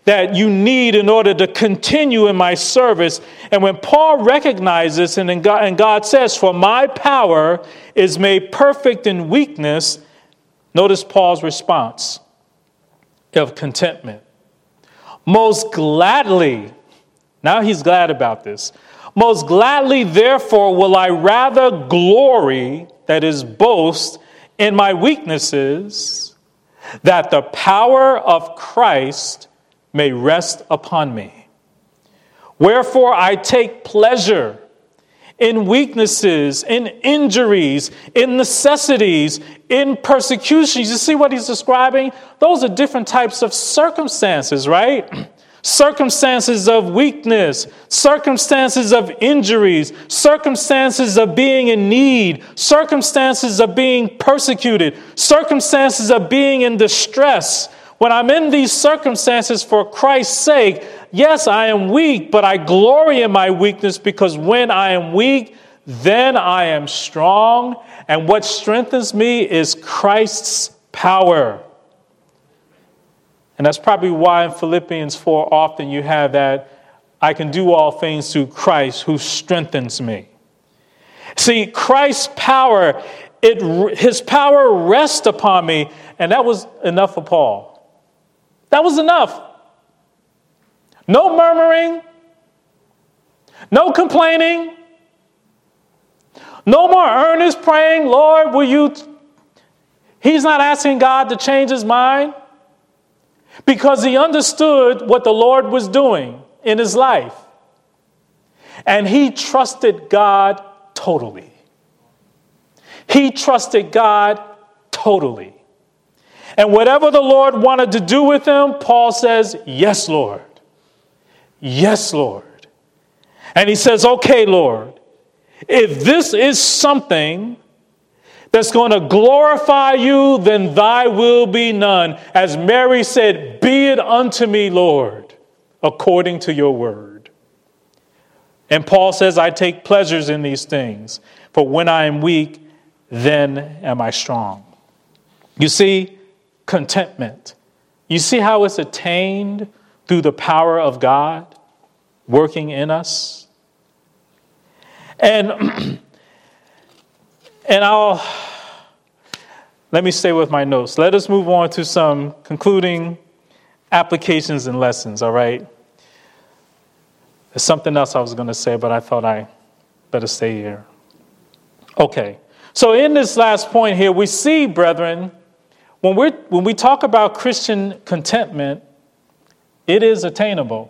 that you need in order to continue in my service. And when Paul recognizes and, then God, and God says, for my power is made perfect in weakness, notice Paul's response of contentment. Most gladly, now he's glad about this, most gladly, therefore, will I rather glory, that is, boast, in my weaknesses, that the power of Christ may rest upon me. Wherefore I take pleasure in weaknesses, in injuries, in necessities, in persecutions. You see what he's describing? Those are different types of circumstances, right? Circumstances of weakness, circumstances of injuries, circumstances of being in need, circumstances of being persecuted, circumstances of being in distress. When I'm in these circumstances for Christ's sake, yes, I am weak, but I glory in my weakness, because when I am weak, then I am strong. And what strengthens me is Christ's power. And that's probably why in Philippians four often you have that, I can do all things through Christ who strengthens me. See, Christ's power, it, his power rests upon me. And that was enough for Paul. That was enough. No murmuring, no complaining, no more earnest praying, Lord, will you? T-? He's not asking God to change his mind, because he understood what the Lord was doing in his life. And he trusted God totally. He trusted God totally. And whatever the Lord wanted to do with him, Paul says, yes, Lord. Yes, Lord. And he says, okay, Lord, if this is something that's going to glorify you, then thy will be done. As Mary said, be it unto me, Lord, according to your word. And Paul says, I take pleasures in these things, for when I am weak, then am I strong. You see, contentment. You see how it's attained through the power of God working in us? And, and I'll, let me stay with my notes. Let us move on to some concluding applications and lessons, all right? There's something else I was going to say, but I thought I better stay here. Okay, so in this last point here, we see, brethren, When we when we talk about Christian contentment, it is attainable.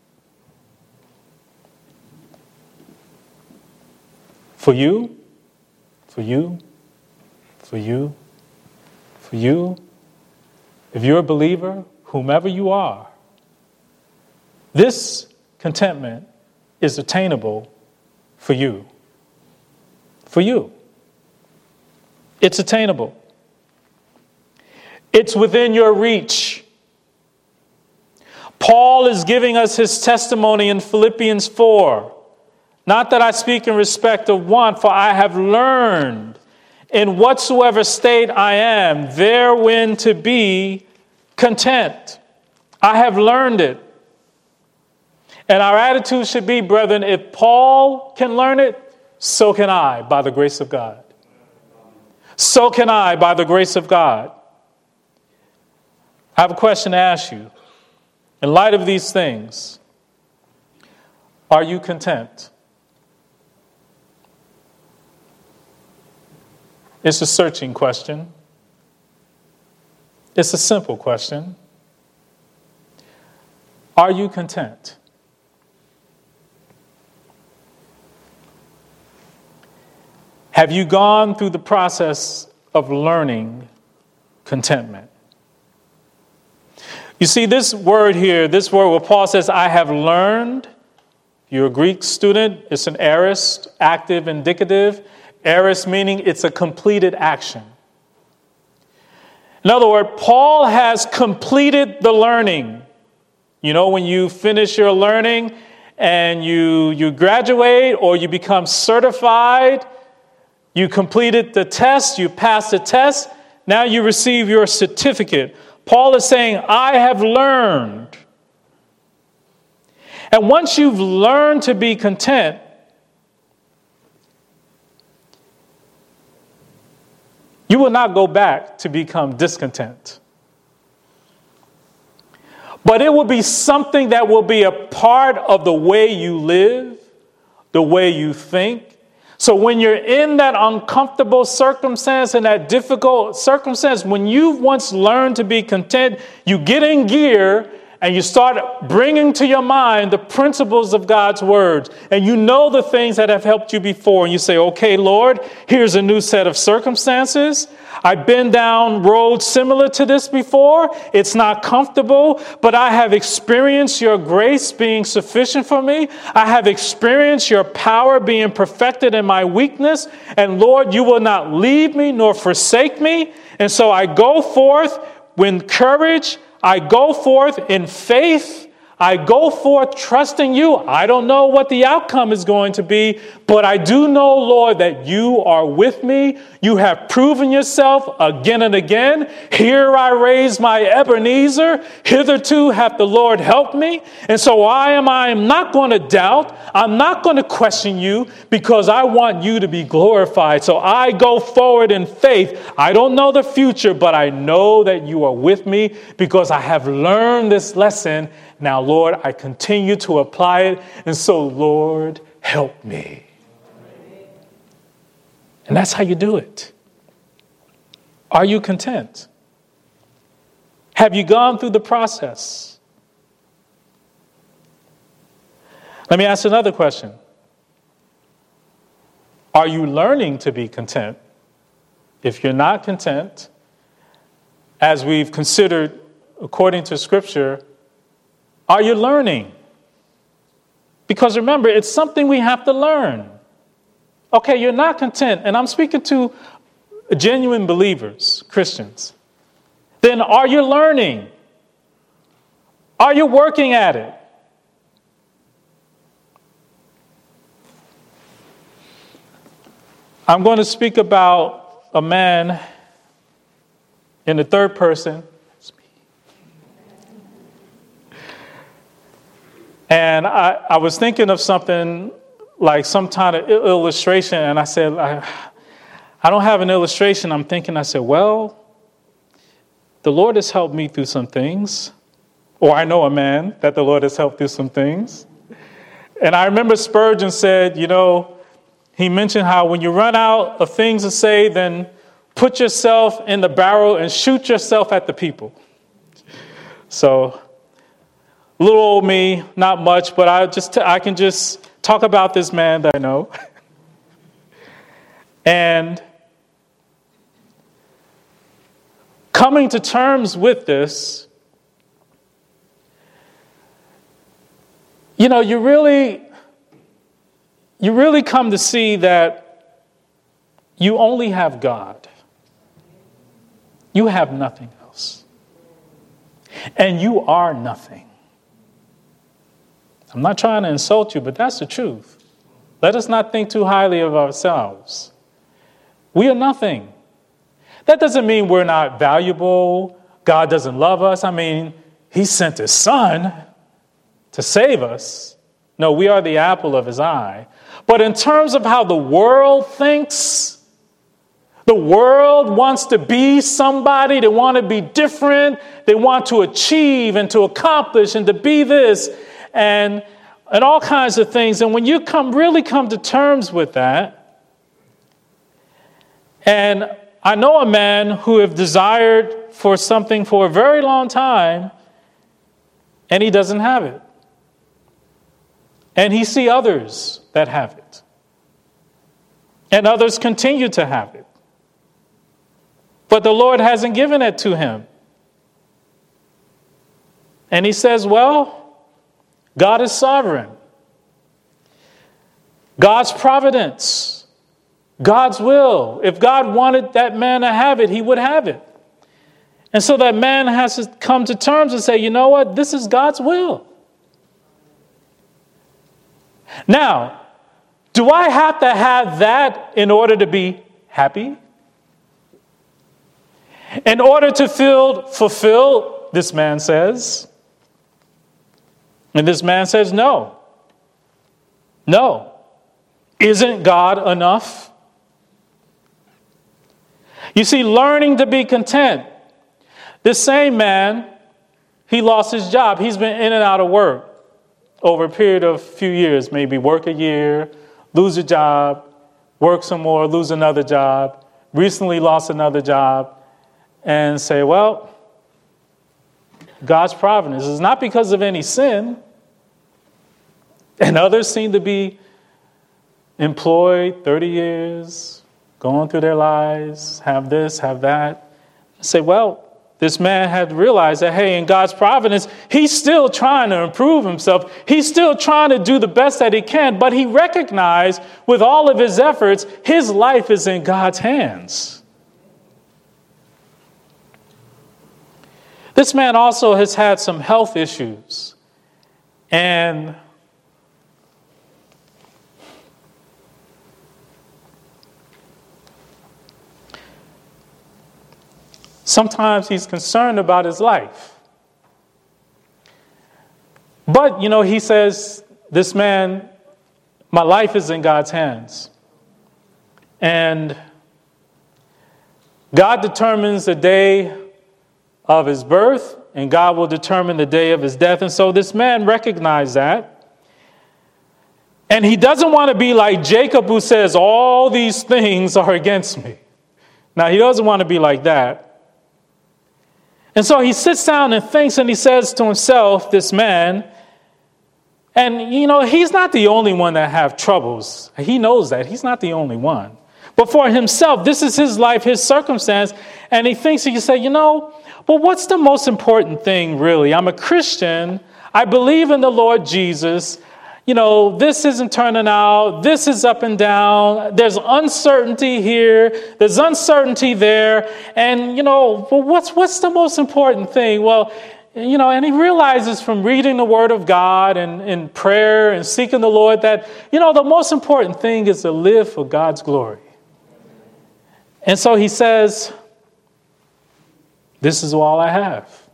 For you, for you, for you, for you, if you're a believer, whomever you are, this contentment is attainable for you. For you. It's attainable. It's within your reach. Paul is giving us his testimony in Philippians four. Not that I speak in respect of want, for I have learned in whatsoever state I am, therein to be content. I have learned it. And our attitude should be, brethren, if Paul can learn it, so can I by the grace of God. So can I by the grace of God. I have a question to ask you. In light of these things, are you content? It's a searching question. It's a simple question. Are you content? Have you gone through the process of learning contentment? You see, this word here, this word where Paul says, I have learned. You're a Greek student. It's an aorist, active, indicative. Aorist meaning it's a completed action. In other words, Paul has completed the learning. You know, when you finish your learning and you, you graduate or you become certified, you completed the test, you passed the test, now you receive your certificate. Paul is saying, I have learned And once you've learned to be content, you will not go back to become discontent. But it will be something that will be a part of the way you live, the way you think. So when you're in that uncomfortable circumstance and that difficult circumstance, when you've once learned to be content, you get in gear and you start bringing to your mind the principles of God's words. And you know the things that have helped you before. And you say, okay, Lord, here's a new set of circumstances. I've been down roads similar to this before. It's not comfortable, but I have experienced your grace being sufficient for me. I have experienced your power being perfected in my weakness. And Lord, you will not leave me nor forsake me. And so I go forth with courage. I go forth in faith. I go forth trusting you. I don't know what the outcome is going to be, but I do know, Lord, that you are with me. You have proven yourself again and again. Here I raise my Ebenezer. Hitherto hath the Lord helped me. And so I am, I am not going to doubt. I'm not going to question you because I want you to be glorified. So I go forward in faith. I don't know the future, but I know that you are with me because I have learned this lesson. Now, Lord, I continue to apply it. And so, Lord, help me. And that's how you do it. Are you content? Have you gone through the process? Let me ask another question. Are you learning to be content? If you're not content, as we've considered according to Scripture, are you learning? Because remember, it's something we have to learn. Okay, you're not content, and I'm speaking to genuine believers, Christians. Then are you learning? Are you working at it? I'm going to speak about a man in the third person. And I, I was thinking of something like some kind of illustration, and I said, I, I don't have an illustration. I'm thinking, I said, well, the Lord has helped me through some things, or I know a man that the Lord has helped through some things. And I remember Spurgeon said, you know, he mentioned how when you run out of things to say, then put yourself in the barrel and shoot yourself at the people. So little old me, not much, but I just I can just talk about this man that I know. And coming to terms with this, you know, you really, you really come to see that you only have God. You have nothing else. And you are nothing. I'm not trying to insult you, but that's the truth. Let us not think too highly of ourselves. We are nothing. That doesn't mean we're not valuable. God doesn't love us. I mean, he sent his son to save us. No, we are the apple of his eye. But in terms of how the world thinks, the world wants to be somebody. They want to be different. They want to achieve and to accomplish and to be this. And and all kinds of things. And when you come really come to terms with that, and I know a man who have desired for something for a very long time, and he doesn't have it. And he see others that have it. And others continue to have it. But the Lord hasn't given it to him. And he says, well, God is sovereign. God's providence. God's will. If God wanted that man to have it, he would have it. And so that man has to come to terms and say, you know what? This is God's will. Now, do I have to have that in order to be happy? In order to feel fulfilled, this man says. And this man says, no. No. Isn't God enough? You see, learning to be content. This same man, he lost his job. He's been in and out of work over a period of a few years, maybe work a year, lose a job, work some more, lose another job, recently lost another job, and say, well, God's providence is not because of any sin. And others seem to be employed thirty years, going through their lives, have this, have that. Say, well, this man had realized that, hey, in God's providence, he's still trying to improve himself. He's still trying to do the best that he can, but he recognized with all of his efforts, his life is in God's hands. This man also has had some health issues. And sometimes he's concerned about his life. But, you know, he says, this man, my life is in God's hands. And God determines the day of his birth, and God will determine the day of his death. And so this man recognized that. And he doesn't want to be like Jacob, who says, all these things are against me. Now, he doesn't want to be like that. And so he sits down and thinks, and he says to himself, this man, and, you know, he's not the only one that have troubles. He knows that. He's not the only one. But for himself, this is his life, his circumstance. And he thinks, he can say, you know, well, what's the most important thing, really? I'm a Christian. I believe in the Lord Jesus. You know, this isn't turning out. This is up and down. There's uncertainty here. There's uncertainty there. And, you know, well, what's what's the most important thing? Well, you know, and he realizes from reading the Word of God and in prayer and seeking the Lord that, you know, the most important thing is to live for God's glory. And so he says, this is all I have.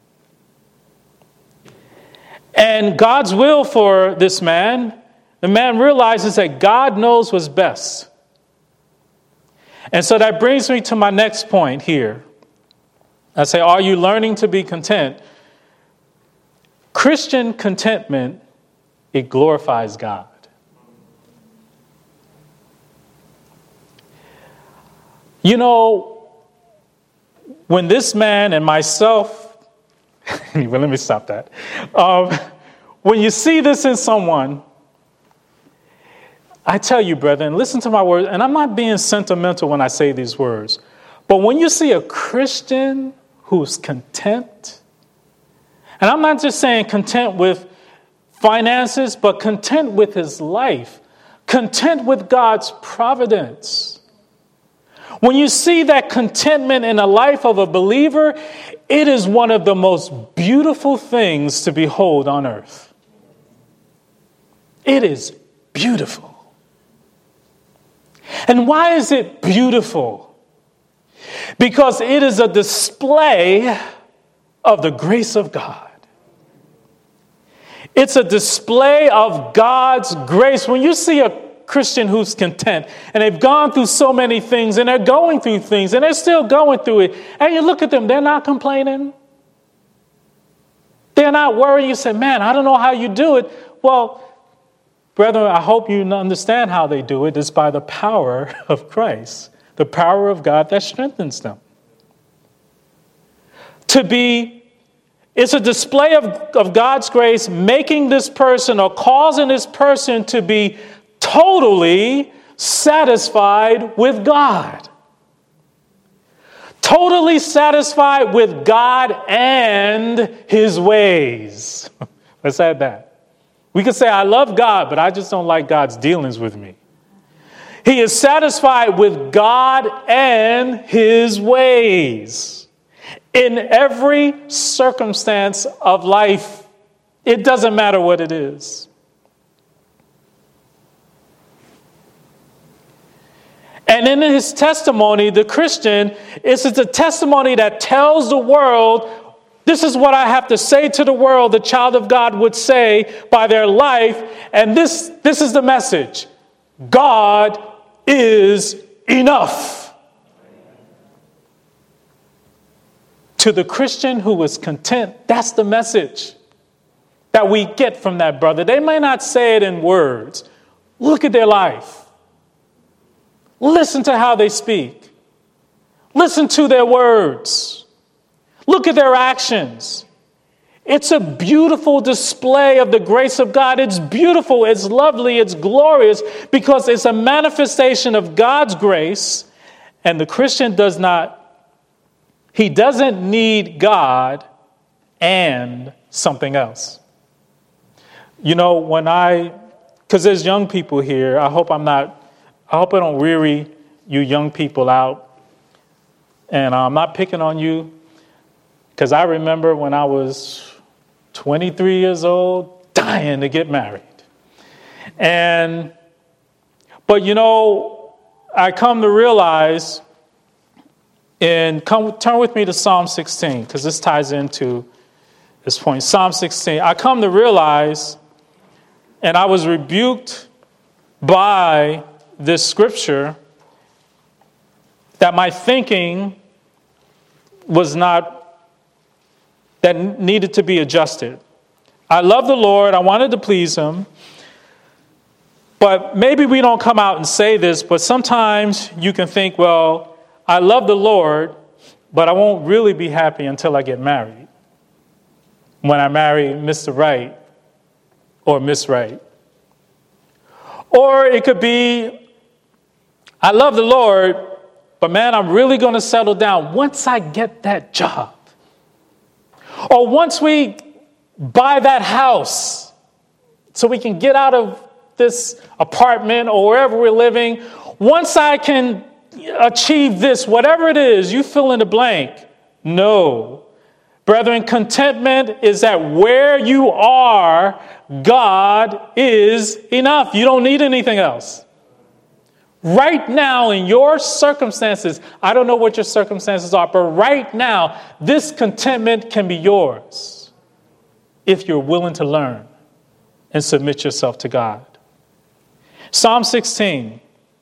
And God's will for this man, the man realizes that God knows what's best. And so that brings me to my next point here. I say, are you learning to be content? Christian contentment, it glorifies God. You know, when this man and myself, well, let me stop that. Um, when you see this in someone, I tell you, brethren, listen to my words, and I'm not being sentimental when I say these words, but when you see a Christian who's content, and I'm not just saying content with finances, but content with his life, content with God's providence. When you see that contentment in the life of a believer, it is one of the most beautiful things to behold on earth. It is beautiful. And why is it beautiful? Because it is a display of the grace of God. It's a display of God's grace. When you see a Christian who's content, and they've gone through so many things, and they're going through things, and they're still going through it, and you look at them, they're not complaining. They're not worried. You say, man, I don't know how you do it. Well, brethren, I hope you understand how they do it. It's by the power of Christ, the power of God that strengthens them. To be, it's a display of, of God's grace, making this person or causing this person to be totally satisfied with God. Totally satisfied with God and his ways. Let's add that. We could say, I love God, but I just don't like God's dealings with me. He is satisfied with God and his ways. In every circumstance of life, it doesn't matter what it is. And in his testimony, the Christian, it's a testimony that tells the world This is what I have to say to the world, the child of God would say by their life. And this, this is the message. God is enough. To the Christian who is content, that's the message that we get from that brother. They may not say it in words. Look at their life. Listen to how they speak. Listen to their words. Look at their actions. It's a beautiful display of the grace of God. It's beautiful, it's lovely, it's glorious because it's a manifestation of God's grace. And the Christian does not, he doesn't need God and something else. You know, when I, because there's young people here, I hope I'm not, I hope I don't weary you young people out. And I'm not picking on you, because I remember when I was twenty-three years old, dying to get married. And, but you know, I come to realize, and come turn with me to Psalm sixteen, because this ties into this point. Psalm sixteen. I come to realize, and I was rebuked by this scripture, that my thinking was not, that needed to be adjusted. I love the Lord. I wanted to please him. But maybe we don't come out and say this, but sometimes you can think, well, I love the Lord, but I won't really be happy until I get married. When I marry Mister Right or Miss Right. Or it could be, I love the Lord, but man, I'm really going to settle down once I get that job. Or once we buy that house so we can get out of this apartment or wherever we're living. Once I can achieve this, whatever it is, you fill in the blank. No. Brethren, contentment is that where you are, God is enough. You don't need anything else. Right now, in your circumstances, I don't know what your circumstances are, but right now, this contentment can be yours if you're willing to learn and submit yourself to God. Psalm sixteen.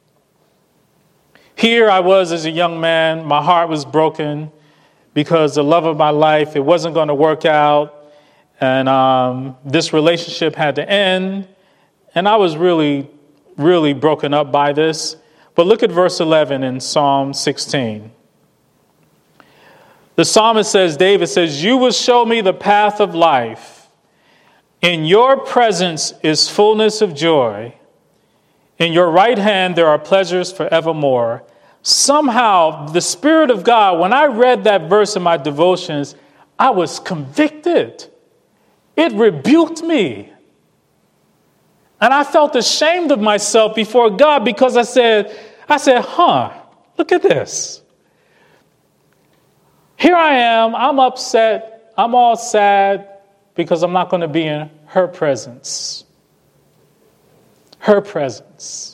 Here I was as a young man. My heart was broken because the love of my life, it wasn't going to work out. And um, this relationship had to end. And I was really, really broken up by this. But look at verse eleven in Psalm sixteen. The psalmist says, David says, you will show me the path of life. In your presence is fullness of joy. In your right hand there are pleasures forevermore. Somehow, the Spirit of God, when I read that verse in my devotions, I was convicted. It rebuked me. And I felt ashamed of myself before God because I said, I said, huh, look at this. Here I am, I'm upset, I'm all sad because I'm not going to be in her presence. Her presence.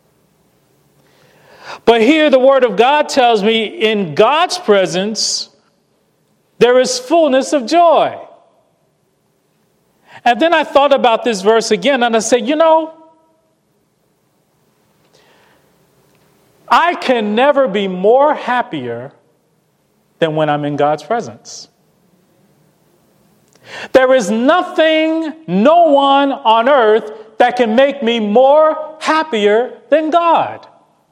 But here the word of God tells me in God's presence, there is fullness of joy. And then I thought about this verse again and I said, you know, I can never be more happier than when I'm in God's presence. There is nothing, no one on earth that can make me more happier than God.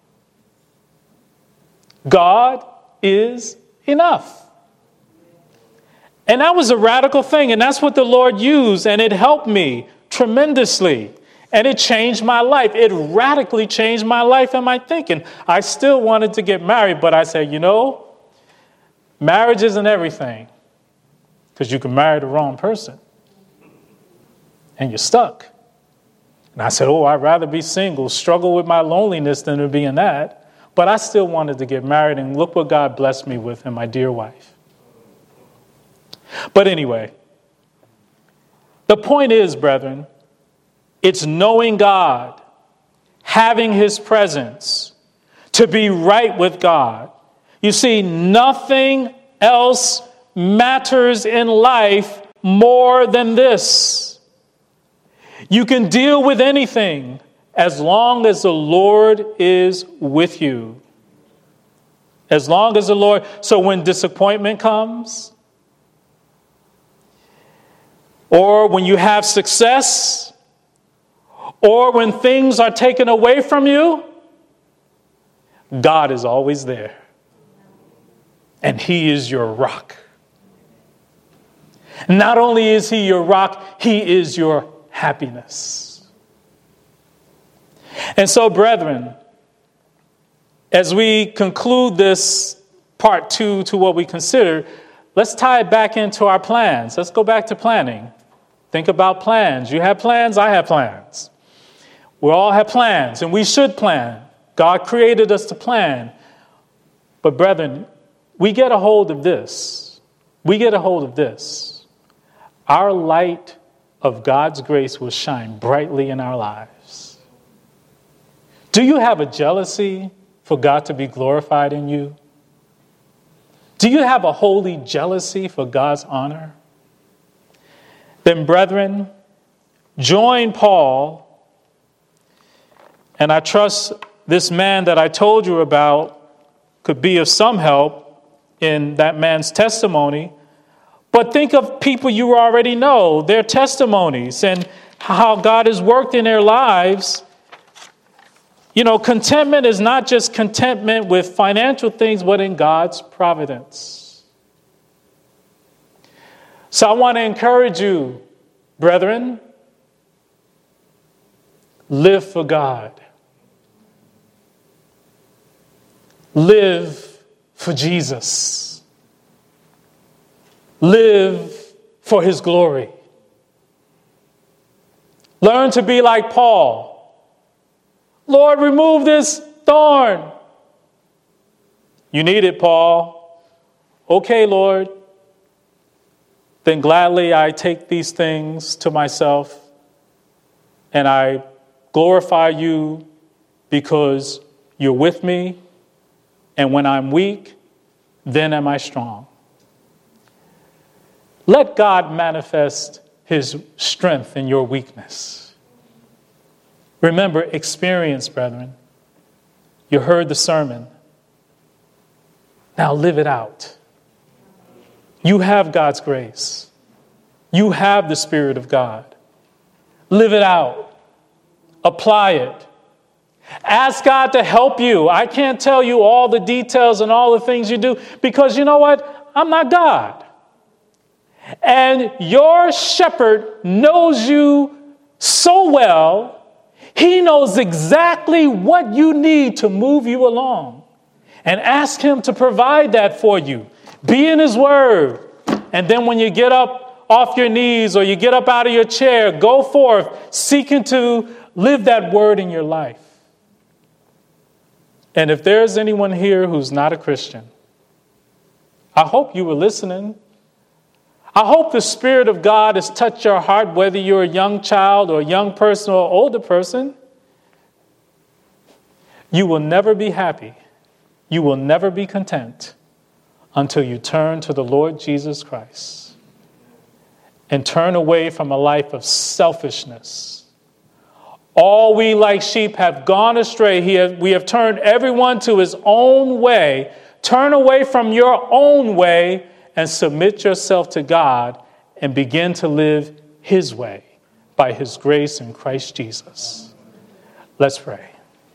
God is enough. And that was a radical thing, and that's what the Lord used, and it helped me tremendously. And it changed my life. It radically changed my life and my thinking. I still wanted to get married, but I said, you know, marriage isn't everything. Because you can marry the wrong person. And you're stuck. And I said, oh, I'd rather be single, struggle with my loneliness than to be in that. But I still wanted to get married, and look what God blessed me with and my dear wife. But anyway, the point is, brethren, it's knowing God, having his presence, to be right with God. You see, nothing else matters in life more than this. You can deal with anything as long as the Lord is with you. As long as the Lord, so when disappointment comes, or when you have success, or when things are taken away from you, God is always there. And He is your rock. Not only is He your rock, He is your happiness. And so, brethren, as we conclude this part two to what we consider, let's tie it back into our plans. Let's go back to planning. Think about plans. You have plans, I have plans. We all have plans, and we should plan. God created us to plan. But brethren, we get a hold of this. We get a hold of this. Our light of God's grace will shine brightly in our lives. Do you have a jealousy for God to be glorified in you? Do you have a holy jealousy for God's honor? Then, brethren, join Paul, and I trust this man that I told you about could be of some help in that man's testimony. But think of people you already know, their testimonies, and how God has worked in their lives. You know, contentment is not just contentment with financial things, but in God's providence. So I want to encourage you, brethren, live for God. Live for Jesus. Live for His glory. Learn to be like Paul. Lord, remove this thorn. You need it, Paul. Okay, Lord. Then gladly I take these things to myself and I glorify you because you're with me. And when I'm weak, then am I strong. Let God manifest His strength in your weakness. Remember, experience, brethren. You heard the sermon. Now live it out. You have God's grace. You have the Spirit of God. Live it out. Apply it. Ask God to help you. I can't tell you all the details and all the things you do because you know what? I'm not God. And your shepherd knows you so well, he knows exactly what you need to move you along. And ask Him to provide that for you. Be in His Word. And then when you get up off your knees or you get up out of your chair, go forth seeking to live that Word in your life. And if there's anyone here who's not a Christian, I hope you were listening. I hope the Spirit of God has touched your heart, whether you're a young child or a young person or older person. You will never be happy. You will never be content until you turn to the Lord Jesus Christ and turn away from a life of selfishness. All we like sheep have gone astray. He has, we have turned everyone to his own way. Turn away from your own way and submit yourself to God and begin to live His way by His grace in Christ Jesus. Let's pray.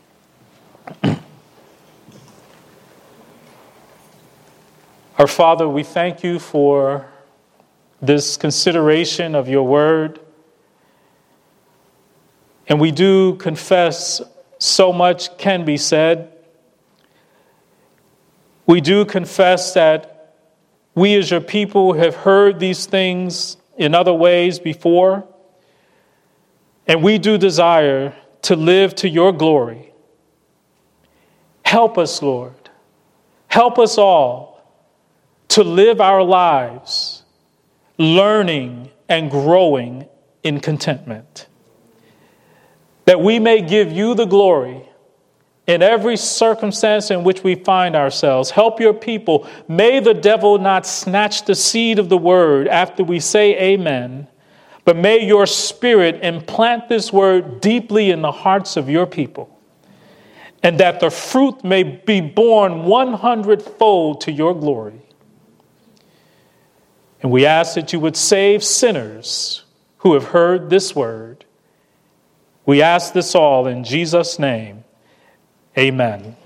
Our Father, we thank you for this consideration of your word. And we do confess so much can be said. We do confess that we as your people have heard these things in other ways before. And we do desire to live to your glory. Help us, Lord. Help us all to live our lives learning and growing in contentment, that we may give you the glory in every circumstance in which we find ourselves. Help your people. May the devil not snatch the seed of the word after we say amen, but may your Spirit implant this word deeply in the hearts of your people, and that the fruit may be borne one hundredfold to your glory. And we ask that you would save sinners who have heard this word. We ask this all in Jesus' name. Amen.